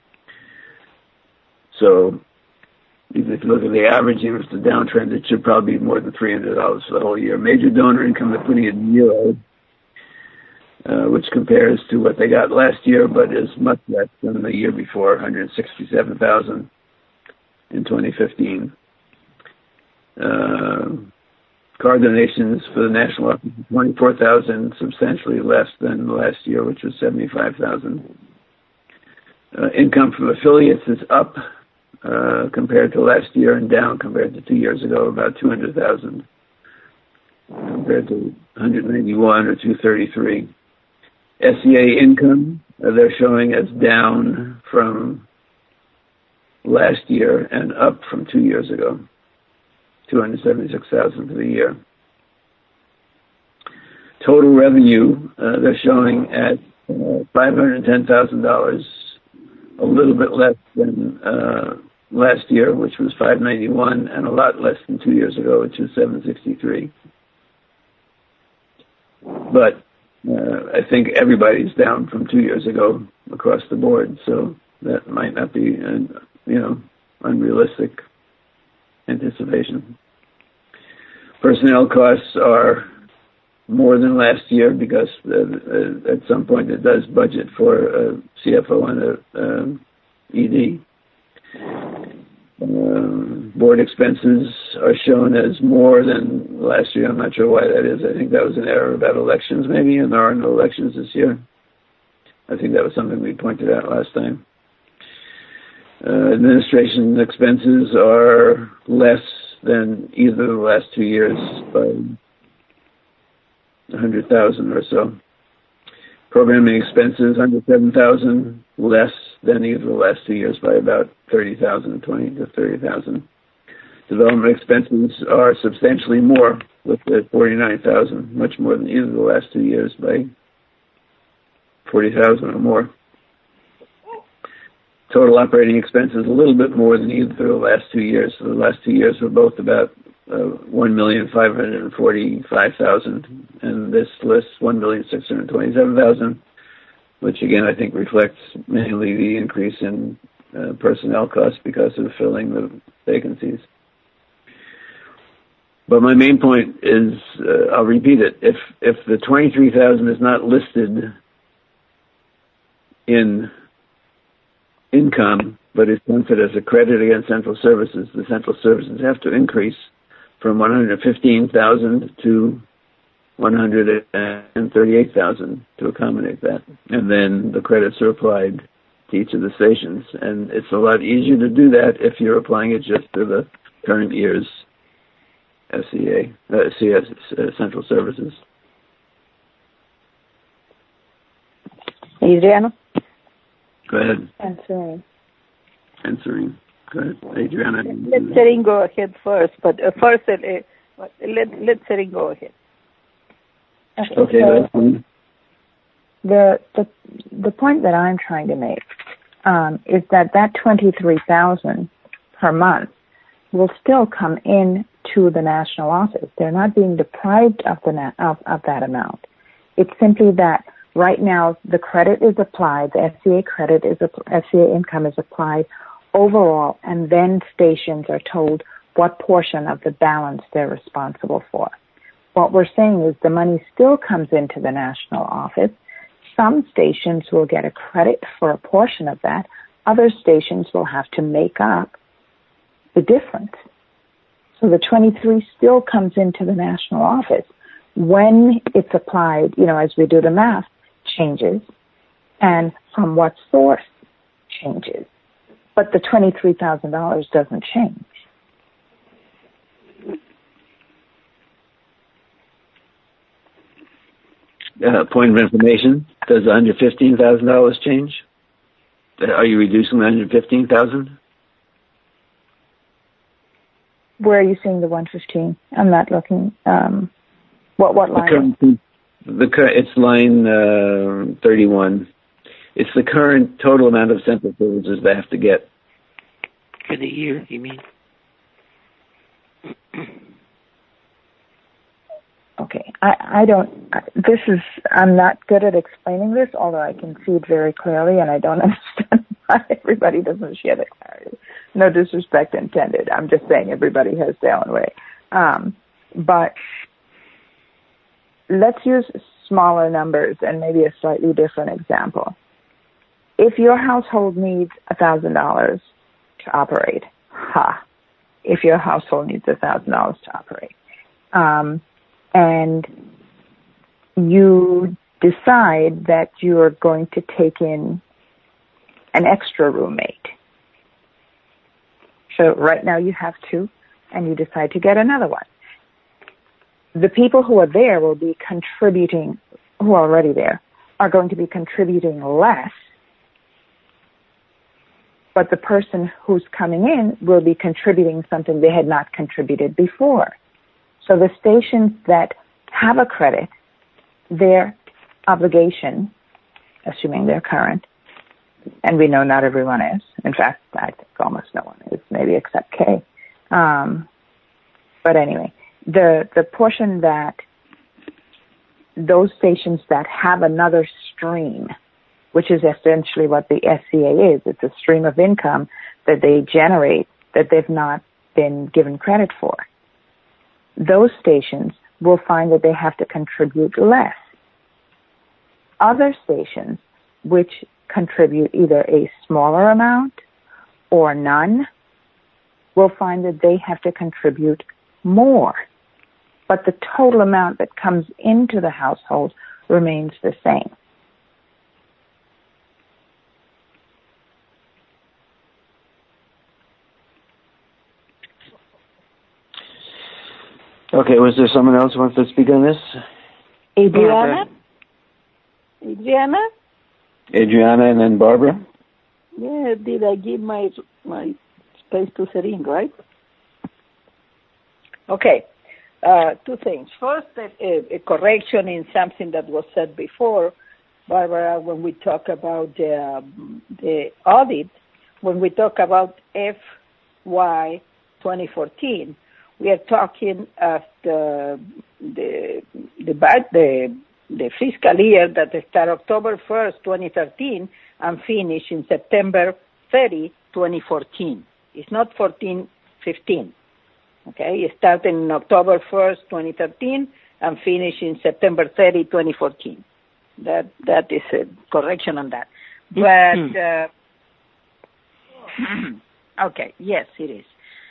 So even if you look at the average, even if it's a downtrend, it should probably be more than $300 for the whole year. Major donor income, they're putting it in euro, which compares to what they got last year, but is much less than the year before, $167,000 in 2015. Card donations for the national office, $24,000, substantially less than last year, which was $75,000. Income from affiliates is up compared to last year and down compared to 2 years ago, about $200,000 compared to $191 or $233. SCA income, they're showing as down from last year and up from 2 years ago, $276,000 for the year. Total revenue, they're showing at $510,000, a little bit less than last year, which was $591, and a lot less than 2 years ago, which was $763. But I think everybody's down from 2 years ago across the board, so that might not be an unrealistic anticipation. Personnel costs are more than last year because at some point it does budget for a CFO and a ED. Board expenses are shown as more than last year. I'm not sure why that is. I think that was an error about elections maybe, and there are no elections this year. I think that was something we pointed out last time. Administration expenses are less than either of the last 2 years by 100,000 or so. Programming expenses, 107,000, less than either of the last 2 years by about 30,000, 20 to 30,000. Development expenses are substantially more, with the 49,000, much more than either of the last 2 years by 40,000 or more. Total operating expenses a little bit more than either of the last 2 years. So the last 2 years were both about 1,545,000, and this lists 1,627,000, which again I think reflects mainly the increase in personnel costs because of filling the vacancies. But my main point is, I'll repeat it: if the 23,000 is not listed in income, but is counted as a credit against central services, the central services have to increase from 115,000 to 138,000 to accommodate that. And then the credits are applied to each of the stations. And it's a lot easier to do that if you're applying it just to the current year's CS central services. Adriana? Go ahead. Answering. Go ahead, Adriana. Let Serene go ahead first, but first let Serene go ahead. Okay. The point that I'm trying to make is that 23,000 per month will still come in to the national office. They're not being deprived of that amount. It's simply that right now the credit is applied, the FCA FCA income is applied overall, and then stations are told what portion of the balance they're responsible for. What we're saying is the money still comes into the national office. Some stations will get a credit for a portion of that. Other stations will have to make up the difference. So the 23 still comes into the national office. When it's applied, as we do the math, changes, and from what source changes. But the $23,000 doesn't change. Point of information: does the $115,000 change? Are you reducing the $115,000? Where are you seeing the 115? I'm not looking. What line? It's line 31. It's the current total amount of central services they have to get. For the year, you mean? Okay. I'm not good at explaining this, although I can see it very clearly, and I don't understand why everybody doesn't share the clarity. No disrespect intended. I'm just saying everybody has their own way. But let's use smaller numbers and maybe a slightly different example. If your household needs $1,000 to operate, if your household needs $1,000 to operate, and you decide that you're going to take in an extra roommate. So right now you have two, and you decide to get another one. The people who are there will be contributing, who are already there, are going to be contributing less, but the person who's coming in will be contributing something they had not contributed before. So the stations that have a credit, their obligation, assuming they're current, and we know not everyone is. In fact, I think almost no one is, maybe except Kay. But anyway, the portion that those stations that have another stream, which is essentially what the SCA is, it's a stream of income that they generate that they've not been given credit for. Those stations will find that they have to contribute less. Other stations, which contribute either a smaller amount or none, will find that they have to contribute more. But the total amount that comes into the household remains the same. Okay, was there someone else who wants to speak on this? Adriana? Adriana? Adriana and then Barbara? Yeah, did I give my space to Serene, right? Okay. Two things. First, a correction in something that was said before, Barbara, when we talk about the audit, when we talk about FY 2014, we are talking of the fiscal year that starts October 1st, 2013, and finish in September 30, 2014. It's not 14-15. Okay, it started in October 1st, 2013, and finish in September 30, 2014. That is a correction on that. But okay, yes, it is.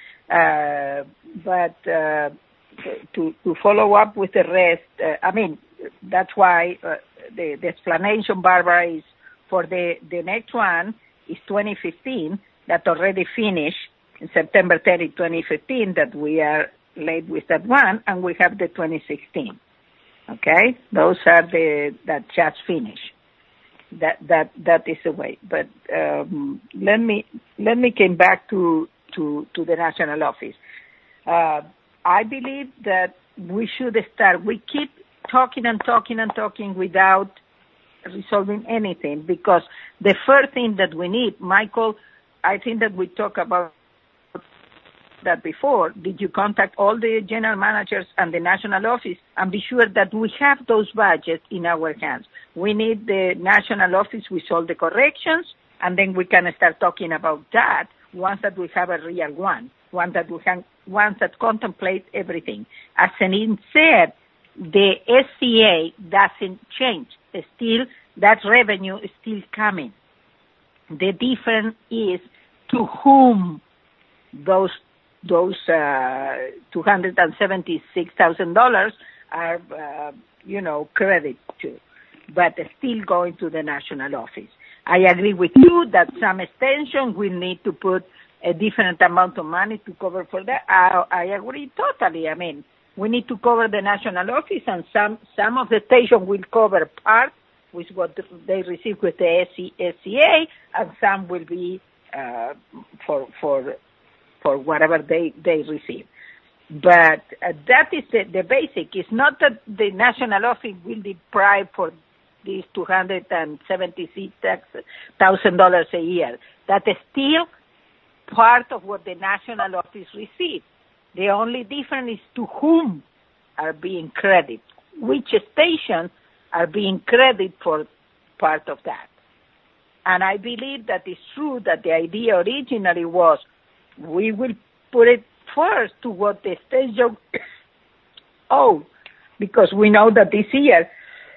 But to follow up with the rest, I mean, that's why the explanation, Barbara, is for the next one is 2015 that already finished in September 30, 2015, that we are late with that one, and we have the 2016. Okay, those are that just finished. That is the way. But let me come back to the national office. I believe that we should start. We keep talking and talking and talking without resolving anything, because the first thing that we need, Michael, I think that we talked about that before. Did you contact all the general managers and the national office and be sure that we have those budgets in our hands? We need the national office with all the corrections, and then we can start talking about that once that we have a real one that contemplates everything. As Celine said, the SCA doesn't change. Still, that revenue is still coming. The difference is to whom those $276,000 are, credit to, but still going to the national office. I agree with you that some extension will need to put a different amount of money to cover for that. I agree totally. I mean, we need to cover the national office, and some of the station will cover part with what they receive with the SCA, and some will be for whatever they receive. But that is the basic. It's not that the national office will deprive for these $276,000 a year. That is still part of what the national office receives. The only difference is to whom are being credited, which stations are being credited for part of that. And I believe that it's true that the idea originally was we will put it first to what the station owe, because we know that this year,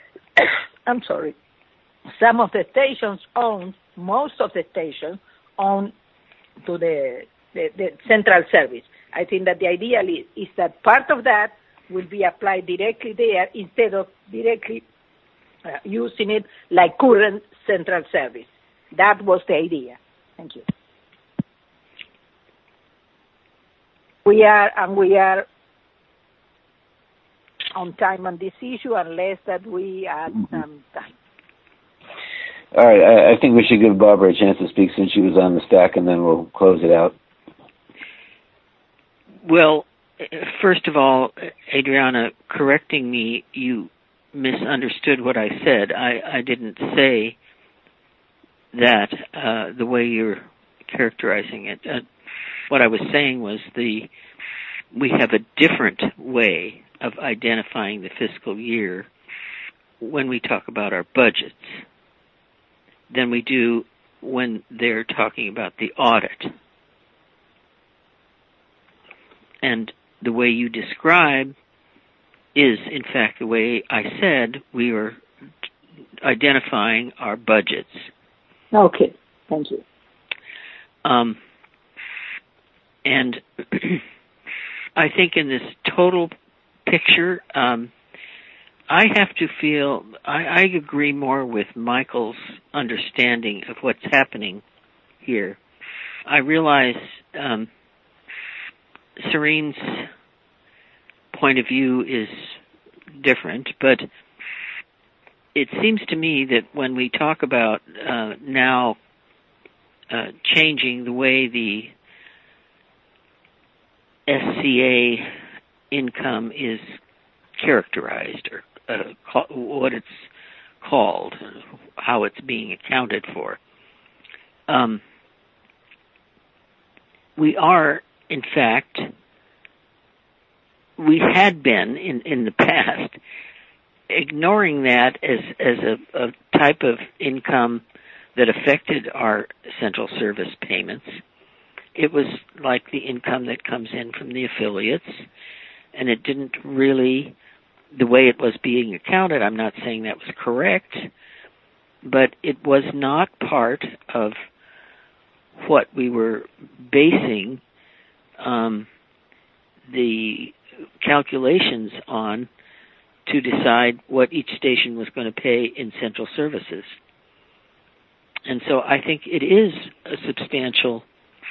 some of the stations most of the stations own to the central service. I think that the idea is that part of that will be applied directly there instead of directly using it like current central service. That was the idea. Thank you. We are on time on this issue, unless that we add some time. All right, I think we should give Barbara a chance to speak since she was on the stack, and then we'll close it out. Well, first of all, Adriana, correcting me, you misunderstood what I said. I didn't say that the way you're characterizing it. What I was saying was we have a different way of identifying the fiscal year when we talk about our budgets than we do when they're talking about the audit. And the way you describe is, in fact, the way I said we were identifying our budgets. Okay, thank you. And I think in this total picture, I have to feel, I agree more with Michael's understanding of what's happening here. I realize Serene's point of view is different, but it seems to me that when we talk about now changing the way the SCA income is characterized, or what it's called, how it's being accounted for, we are, in fact, we had been in the past ignoring that as a type of income that affected our central service payments. It was like the income that comes in from the affiliates, and it didn't really, the way it was being accounted, I'm not saying that was correct, but it was not part of what we were basing the calculations on to decide what each station was going to pay in central services. And so I think it is a substantial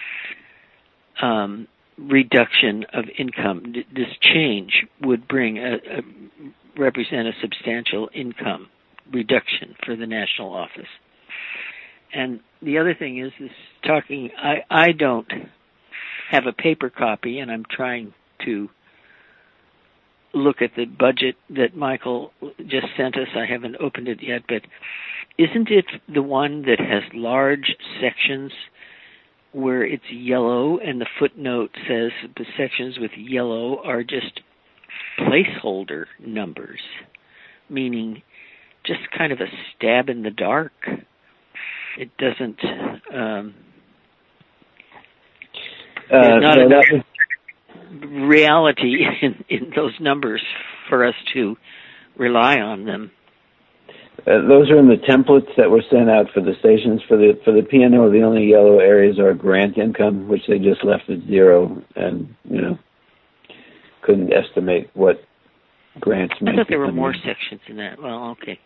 reduction of income. This change would represent a substantial income reduction for the national office. And the other thing is talking, I don't have a paper copy, and I'm trying to look at the budget that Michael just sent us. I haven't opened it yet, but isn't it the one that has large sections where it's yellow, and the footnote says the sections with yellow are just placeholder numbers, meaning just kind of a stab in the dark? It doesn't, there's not enough reality in those numbers for us to rely on them. Those are in the templates that were sent out for the stations. For the P&O, the only yellow areas are grant income, which they just left at zero, and couldn't estimate what grants meant. I thought there were more sections in that. Well, okay.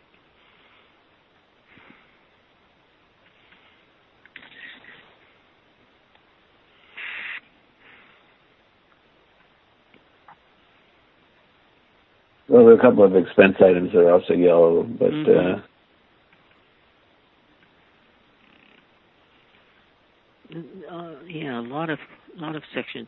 Well, there are a couple of expense items that are also yellow, but yeah, a lot of sections.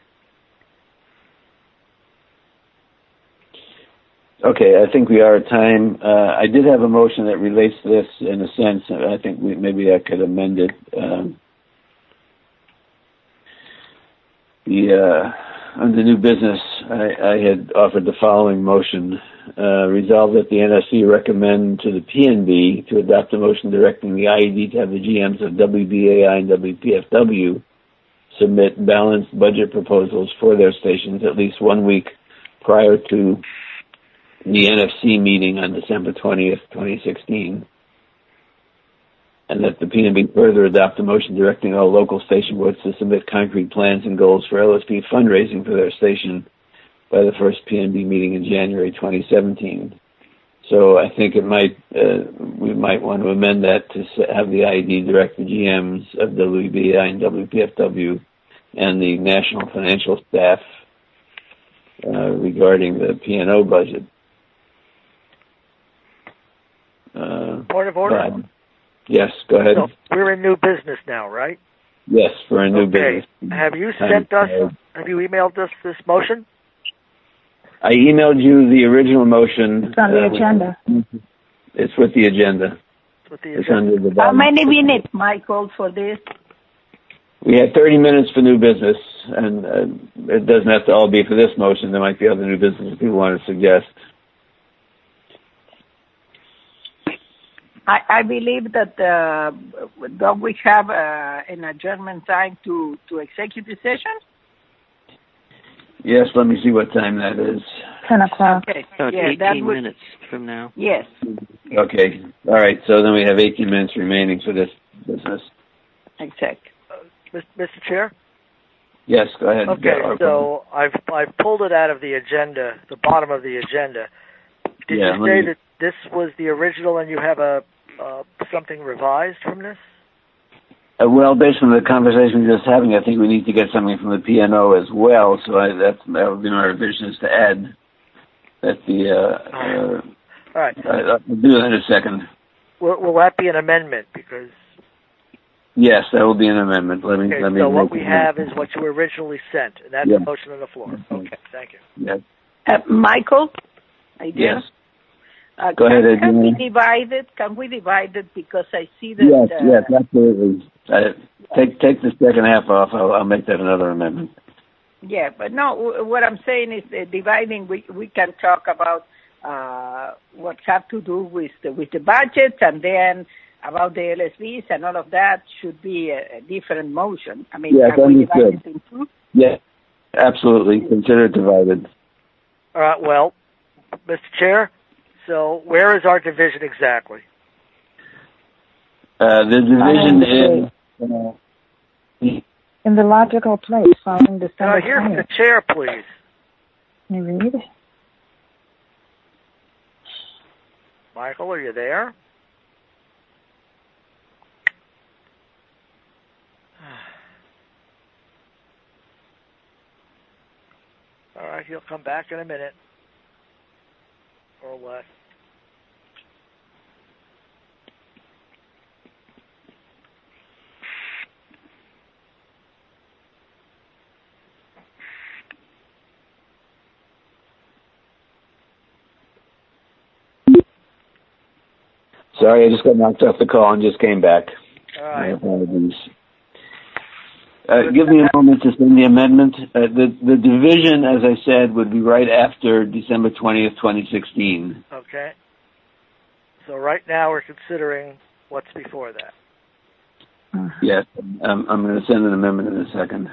Okay, I think we are at time. I did have a motion that relates to this in a sense. I think maybe I could amend it. Under new business, I had offered the following motion. Resolved that the NSC recommend to the PNB to adopt a motion directing the IED to have the GMs of WBAI and WPFW submit balanced budget proposals for their stations at least 1 week prior to the NFC meeting on December 20th, 2016. And that the PNB further adopt a motion directing all local station boards to submit concrete plans and goals for LSP fundraising for their station by the first PNB meeting in January 2017. So I think we might want to amend that to have the IED direct the GMs of WBI and WPFW and the national financial staff regarding the P&O budget. Point of order? Yes, go ahead. So we're in new business now, right? Yes, we're in new business. Have you have you emailed us this motion? I emailed you the original motion. It's on the agenda. It's with the agenda. It's under the How many minutes, Michael, for this? We had 30 minutes for new business, and it doesn't have to all be for this motion. There might be other new business people want to suggest. I believe that don't we have an adjournment time to executive session? Yes, let me see what time that is. 10 o'clock. Okay. So it's 18 minutes from now. Yes. Okay. All right. So then we have 18 minutes remaining for this business. Exactly. Mr. Chair? Yes, go ahead. Okay, so I've pulled it out of the agenda, the bottom of the agenda. Did you say that this was the original and you have something revised from this? Well, based on the conversation we're just having, I think we need to get something from the P&O as well. So that would be my revision, is to add that all right. I'll do that in a second. Will that be an amendment? Because yes, that will be an amendment. Let me. So what we have is what you originally sent, and that's the motion on the floor. Okay, thank you. Yes. Michael? Yes. Go ahead, Ed. Can we divide it? Because I see that... Yes, absolutely. Take the second half off. I'll make that another amendment. Yeah, but no, what I'm saying is dividing, we can talk about what have to do with the budget, and then about the LSVs and all of that should be a different motion. I mean, can we divide it in two? Yeah, absolutely. Consider it divided. All right, well, Mr. Chair, so where is our division exactly? The division is... in the logical place, following the Can I hear from the chair, please? Can you read? Michael, are you there? All right, he'll come back in a minute or less. Sorry, I just got knocked off the call and just came back. All right. My apologies. Give me a moment to send the amendment. The division, as I said, would be right after December 20th, 2016. Okay. So right now we're considering what's before that. Yes, I'm going to send an amendment in a second.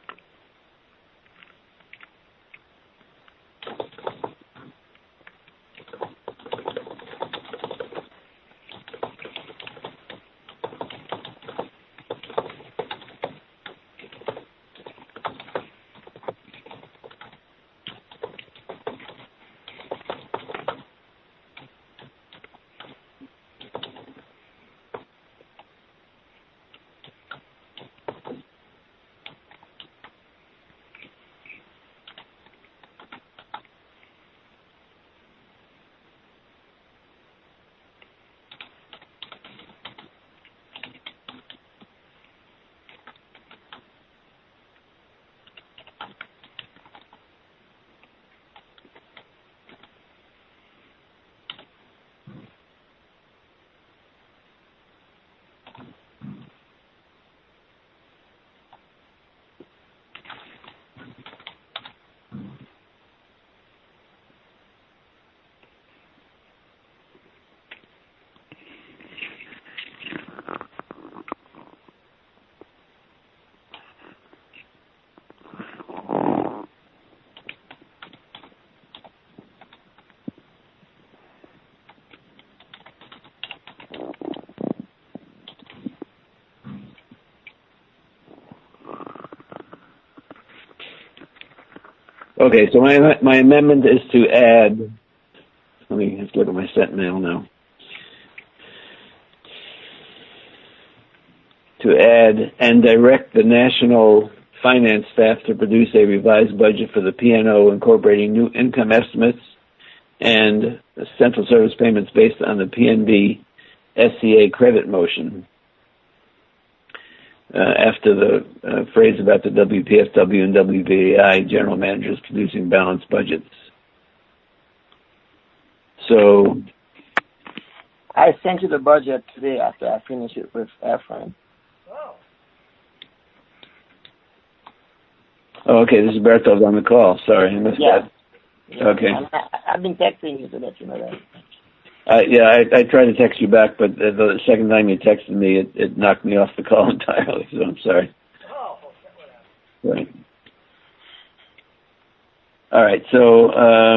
Okay, so my amendment is to add, let me just look at my sent mail now. To add and direct the National Finance staff to produce a revised budget for the P&O incorporating new income estimates and central service payments based on the PNB SCA credit motion. After the phrase about the WPSW and WBAI general managers producing balanced budgets. So I sent you the budget today after I finished it with Efrain. Oh, okay, this is Bertold on the call. Sorry, I missed that. Yeah. Okay. I've been texting you to let you know that. I tried to text you back, but the second time you texted me, it knocked me off the call entirely, so I'm sorry. Oh, whatever. Right. All right. So,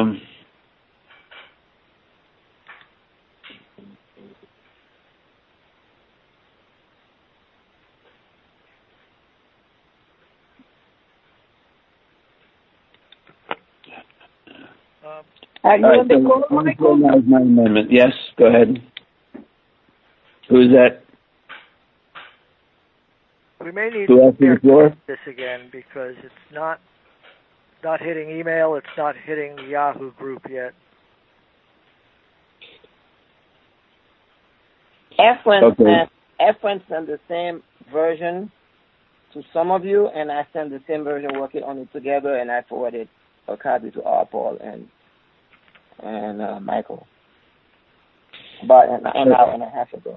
Are you on the call, Michael? That was my amendment. Yes, go ahead. Who is that? We may need Who else on the floor? this again because it's not hitting email. It's not hitting the Yahoo group yet. Efren sent the same version to some of you, and I sent the same version working on it together, and I forwarded a copy to R. Paul and Michael about an hour and a half ago.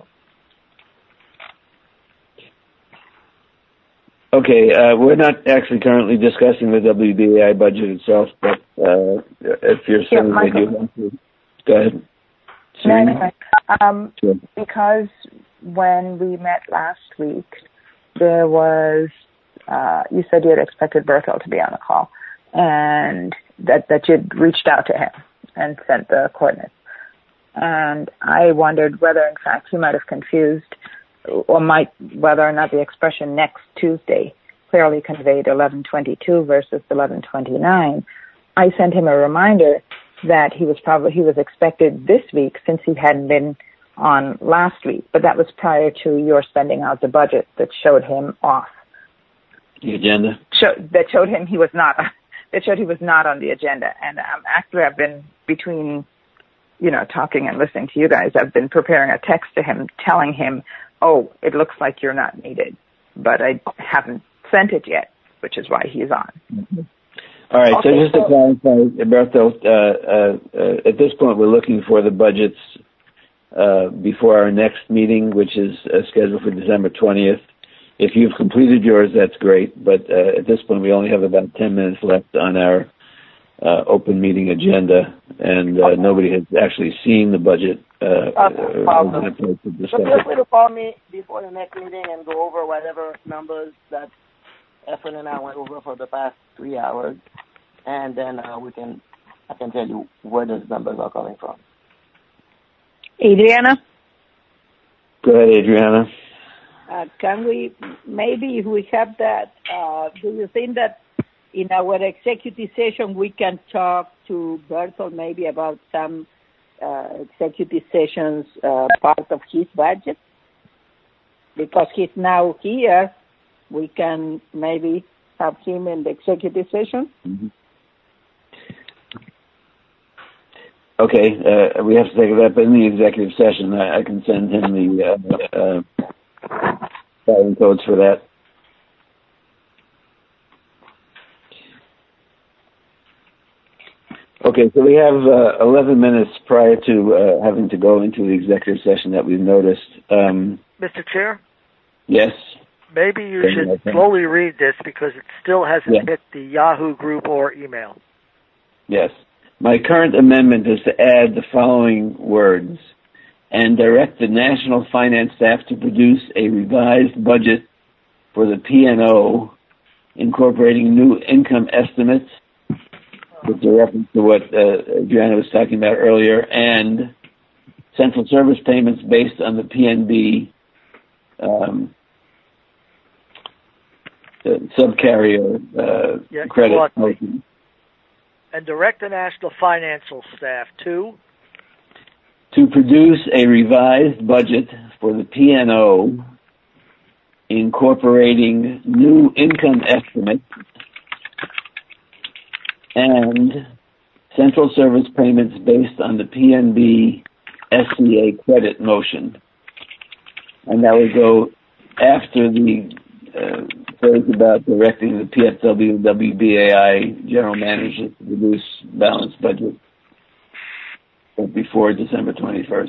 Okay, we're not actually currently discussing the WBAI budget itself, but if you're saying that you want to, go ahead. No, sure. Because when we met last week, there was, you said you had expected Berthel to be on the call, and that you'd reached out to him and sent the coordinates. And I wondered whether, in fact, he might have confused whether or not the expression next Tuesday clearly conveyed 11:22 versus 11:29. I sent him a reminder that he was expected this week since he hadn't been on last week, but that was prior to your sending out the budget that showed him off. The agenda? That showed him he was not on the agenda. And actually I've been between, talking and listening to you guys, I've been preparing a text to him telling him, oh, it looks like you're not needed, but I haven't sent it yet, which is why he's on. Mm-hmm. All right, okay, so just to clarify, Berthel, at this point we're looking for the budgets before our next meeting, which is scheduled for December 20th. If you've completed yours, that's great, but at this point we only have about 10 minutes left on our open meeting agenda, and nobody has actually seen the budget. So feel free to call me before the next meeting and go over whatever numbers that Efren and I went over for the past 3 hours, and then I can tell you where those numbers are coming from. Adriana? Go ahead, Adriana. Can we, maybe if we have that, do you think that in our executive session we can talk to Berthel maybe about some executive sessions part of his budget? Because he's now here, we can maybe have him in the executive session. Mm-hmm. Okay, we have to take that, but in the executive session, I can send him the filing codes for that. Okay, so we have 11 minutes prior to having to go into the executive session that we've noticed. Mr. Chair? Yes? Maybe you should slowly read this because it still hasn't hit the Yahoo group or email. Yes. My current amendment is to add the following words: and direct the National Finance Staff to produce a revised budget for the P&O incorporating new income estimates, with a reference to what Adriana was talking about earlier, and central service payments based on the PNB subcarrier credit motion. And direct the National Financial Staff to produce a revised budget for the P&O incorporating new income estimates and central service payments based on the PNB SCA credit motion. And that would go after the phrase about directing the PSW and WBAI general managers to produce balanced budget before December 21st.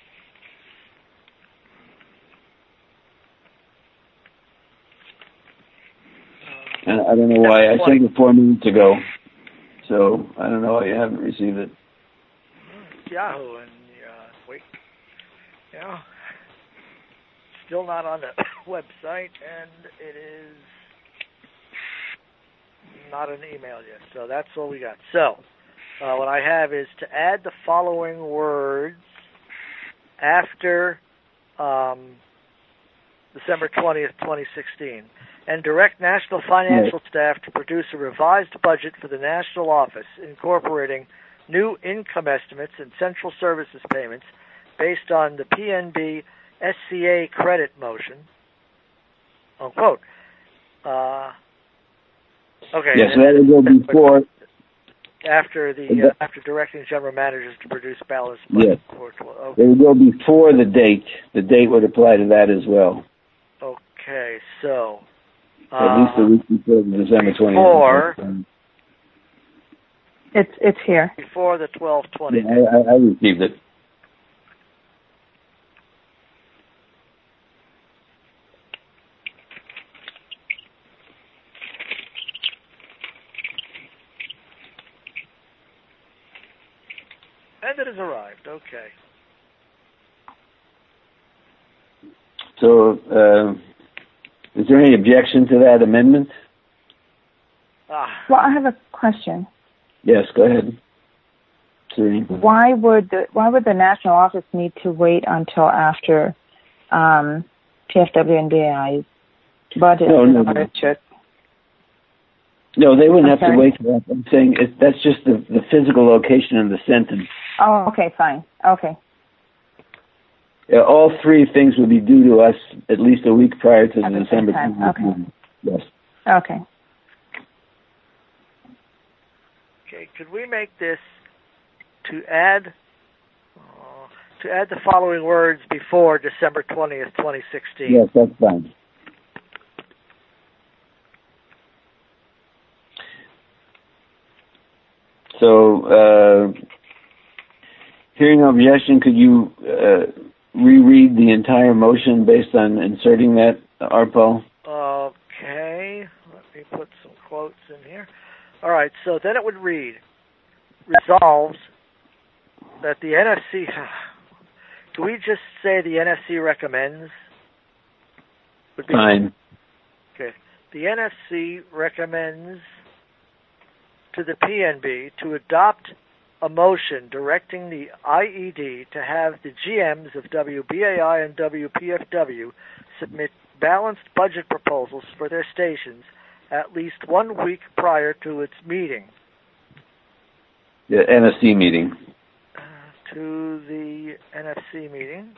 And I don't know why. I sent it 4 minutes ago, so I don't know why you haven't received it. Yahoo and wait, still not on the website, and it is Not an email yet. So that's all we got. So what I have is to add the following words after December 20th, 2016, and direct National Financial Staff to produce a revised budget for the National Office, incorporating new income estimates and central services payments based on the PNB SCA credit motion, unquote. Okay. Yes, that will go before. After directing general managers to produce balanced budget. Yes. Okay. It will go before the date. The date would apply to that as well. Okay, so at least a week before December 20th. Before. It's here. Before the 12/20. Yeah, I received it. And it has arrived. Okay. So, is there any objection to that amendment? Well, I have a question. Yes, go ahead. Serene. Why would the national office need to wait until after PFW and BAI's budget in order to? No, they wouldn't have to wait for that. I'm saying that's just the physical location of the sentence. Oh, okay, fine. Okay. All three things would be due to us at least a week prior to the December. Okay. Yes. Okay. Okay, could we make this to add the following words before December 20th, 2016? Yes, that's fine. So, hearing no objection, could you reread the entire motion based on inserting that, Arpo? Okay, let me put some quotes in here. All right, so then it would read, resolves that the NFC, can we just say the NFC recommends? Fine. Okay, the NFC recommends to the PNB to adopt a motion directing the IED to have the GMs of WBAI and WPFW submit balanced budget proposals for their stations at least 1 week prior to its meeting. The NFC meeting. To the NFC meeting.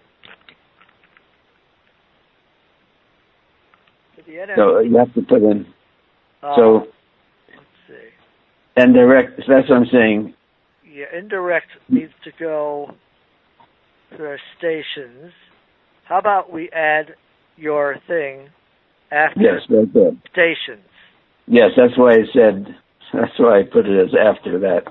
To the NFC. So you have to put in. Let's see. And direct. So that's what I'm saying. Yeah, indirect needs to go to their stations. How about we add your thing after right there. stations? Yes, that's why I said. That's why I put it as after that.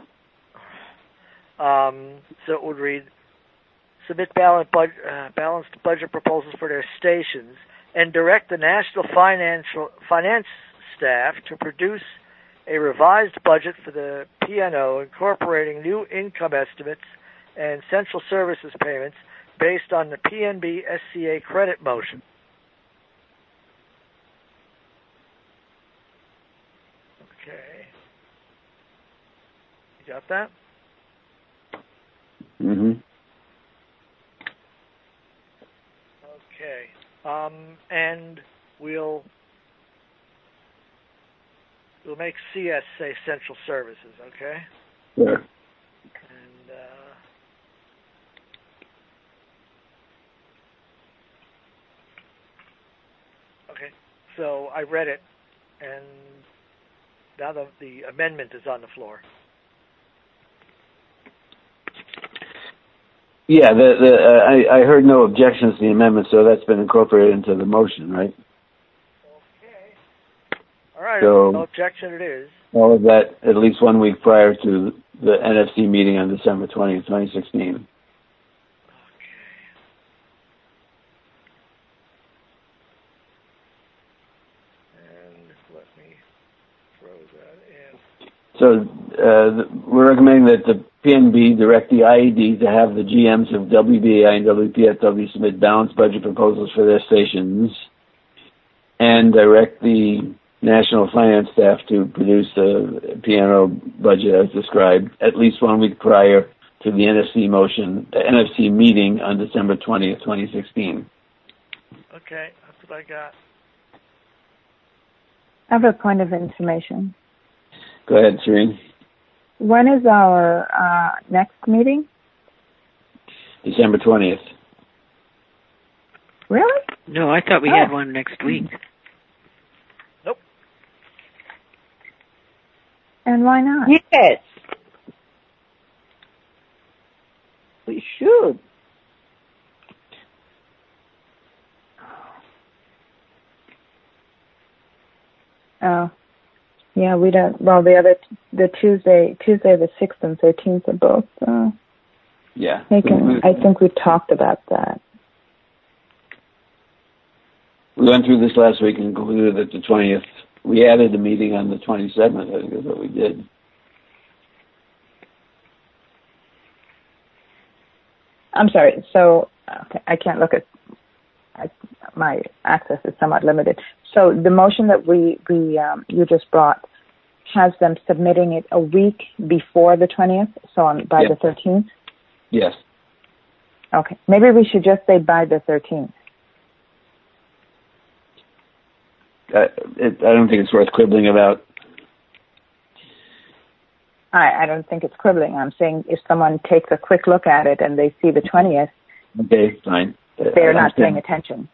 So it would read: submit balanced budget proposals for their stations, and direct the National Finance Staff to produce a revised budget for the PNO, incorporating new income estimates and central services payments based on the PNB SCA credit motion. Okay. You got that? Mm-hmm. Okay. And we'll make CS say central services, okay? Sure. And okay, so I read it, and now the amendment is on the floor. Yeah, I heard no objections to the amendment, so that's been incorporated into the motion, right? Okay. All right, so, no objection it is. All of that at least 1 week prior to the NFC meeting on December 20th, 2016. Okay. And let me throw that in. So we're recommending that the PNB direct the IED to have the GMs of WBAI and WPFW submit balanced budget proposals for their stations, and direct the National Finance staff to produce a piano budget as described at least 1 week prior to the NFC meeting on December 20th, 2016. Okay, that's what I got. I have a point of information. Go ahead, Serene. When is our next meeting? December 20th. Really? No, I thought we had one next week. Nope. And why not? Yes. We should. Oh. Yeah, we don't. Well, the Tuesday the 6th and 13th are both. Yeah. I think we talked about that. We went through this last week and concluded that the 20th. We added the meeting on the 27th. I think is what we did. I'm sorry. So okay, I can't look at. My access is somewhat limited. So the motion that you just brought has them submitting it a week before the 20th, so by the 13th? Yes. Okay. Maybe we should just say by the 13th. I don't think it's worth quibbling about. I don't think it's quibbling. I'm saying if someone takes a quick look at it and they see the 20th, okay, fine. They're not paying attention.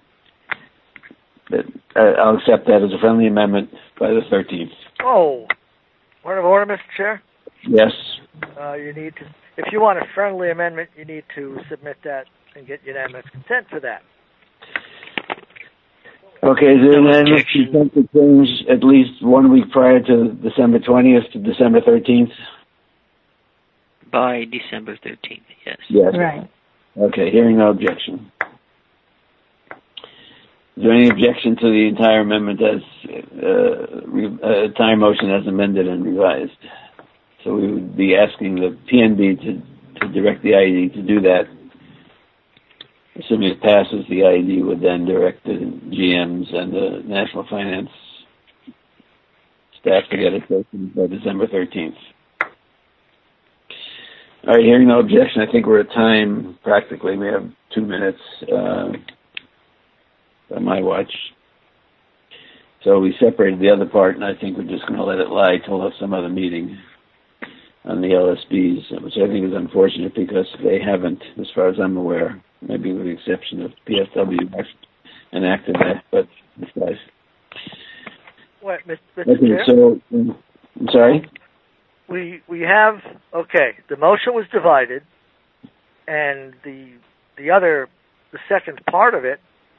But I'll accept that as a friendly amendment by the 13th. Oh, point of order, Mr. Chair? Yes. You need to, if you want a friendly amendment, you need to submit that and get unanimous consent for that. Okay, is there unanimous consent to change at least 1 week prior to December 20th to December 13th? By December 13th, yes. Yes. Right. Okay, hearing no objection. Is there any objection to the entire amendment as entire motion as amended and revised? So we would be asking the PNB to direct the IED to do that. Assuming it passes, the IED would then direct the GMs and the National Finance staff to get it taken by December 13th. All right, hearing no objection, I think we're at time practically. We have 2 minutes on my watch. So we separated the other part, and I think we're just going to let it lie till we'll have some other meeting on the LSBs, which I think is unfortunate because they haven't, as far as I'm aware, maybe with the exception of PSW, enacted that, but this guy's. What, Mr. Okay, Chair? so, I'm sorry? We have, okay, the motion was divided, and the second part of it,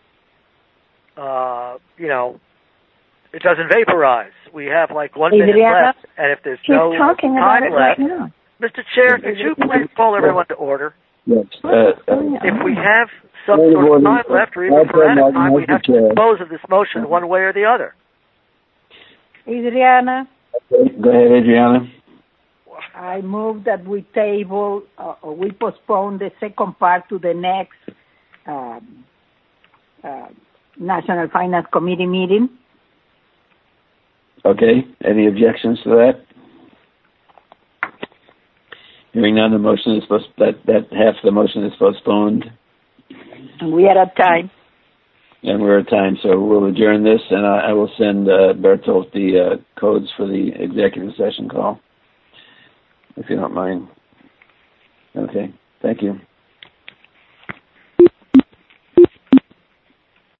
it doesn't vaporize. We have like 1 minute left, and if there's no talking about time it left, right now. Mr. Chair, could you please call everyone to order? Yes. If we have some sort of time left, or even for added time, we have to dispose of this motion one way or the other. Adriana? Go ahead, Adriana. I move that we table, or we postpone the second part to the next National Finance Committee meeting. Okay. Any objections to that? Hearing none, the motion is that half the motion is postponed. And we are at time. And we're at time, so we'll adjourn this, and I will send Bertolt the codes for the executive session call, if you don't mind. Okay. Thank you.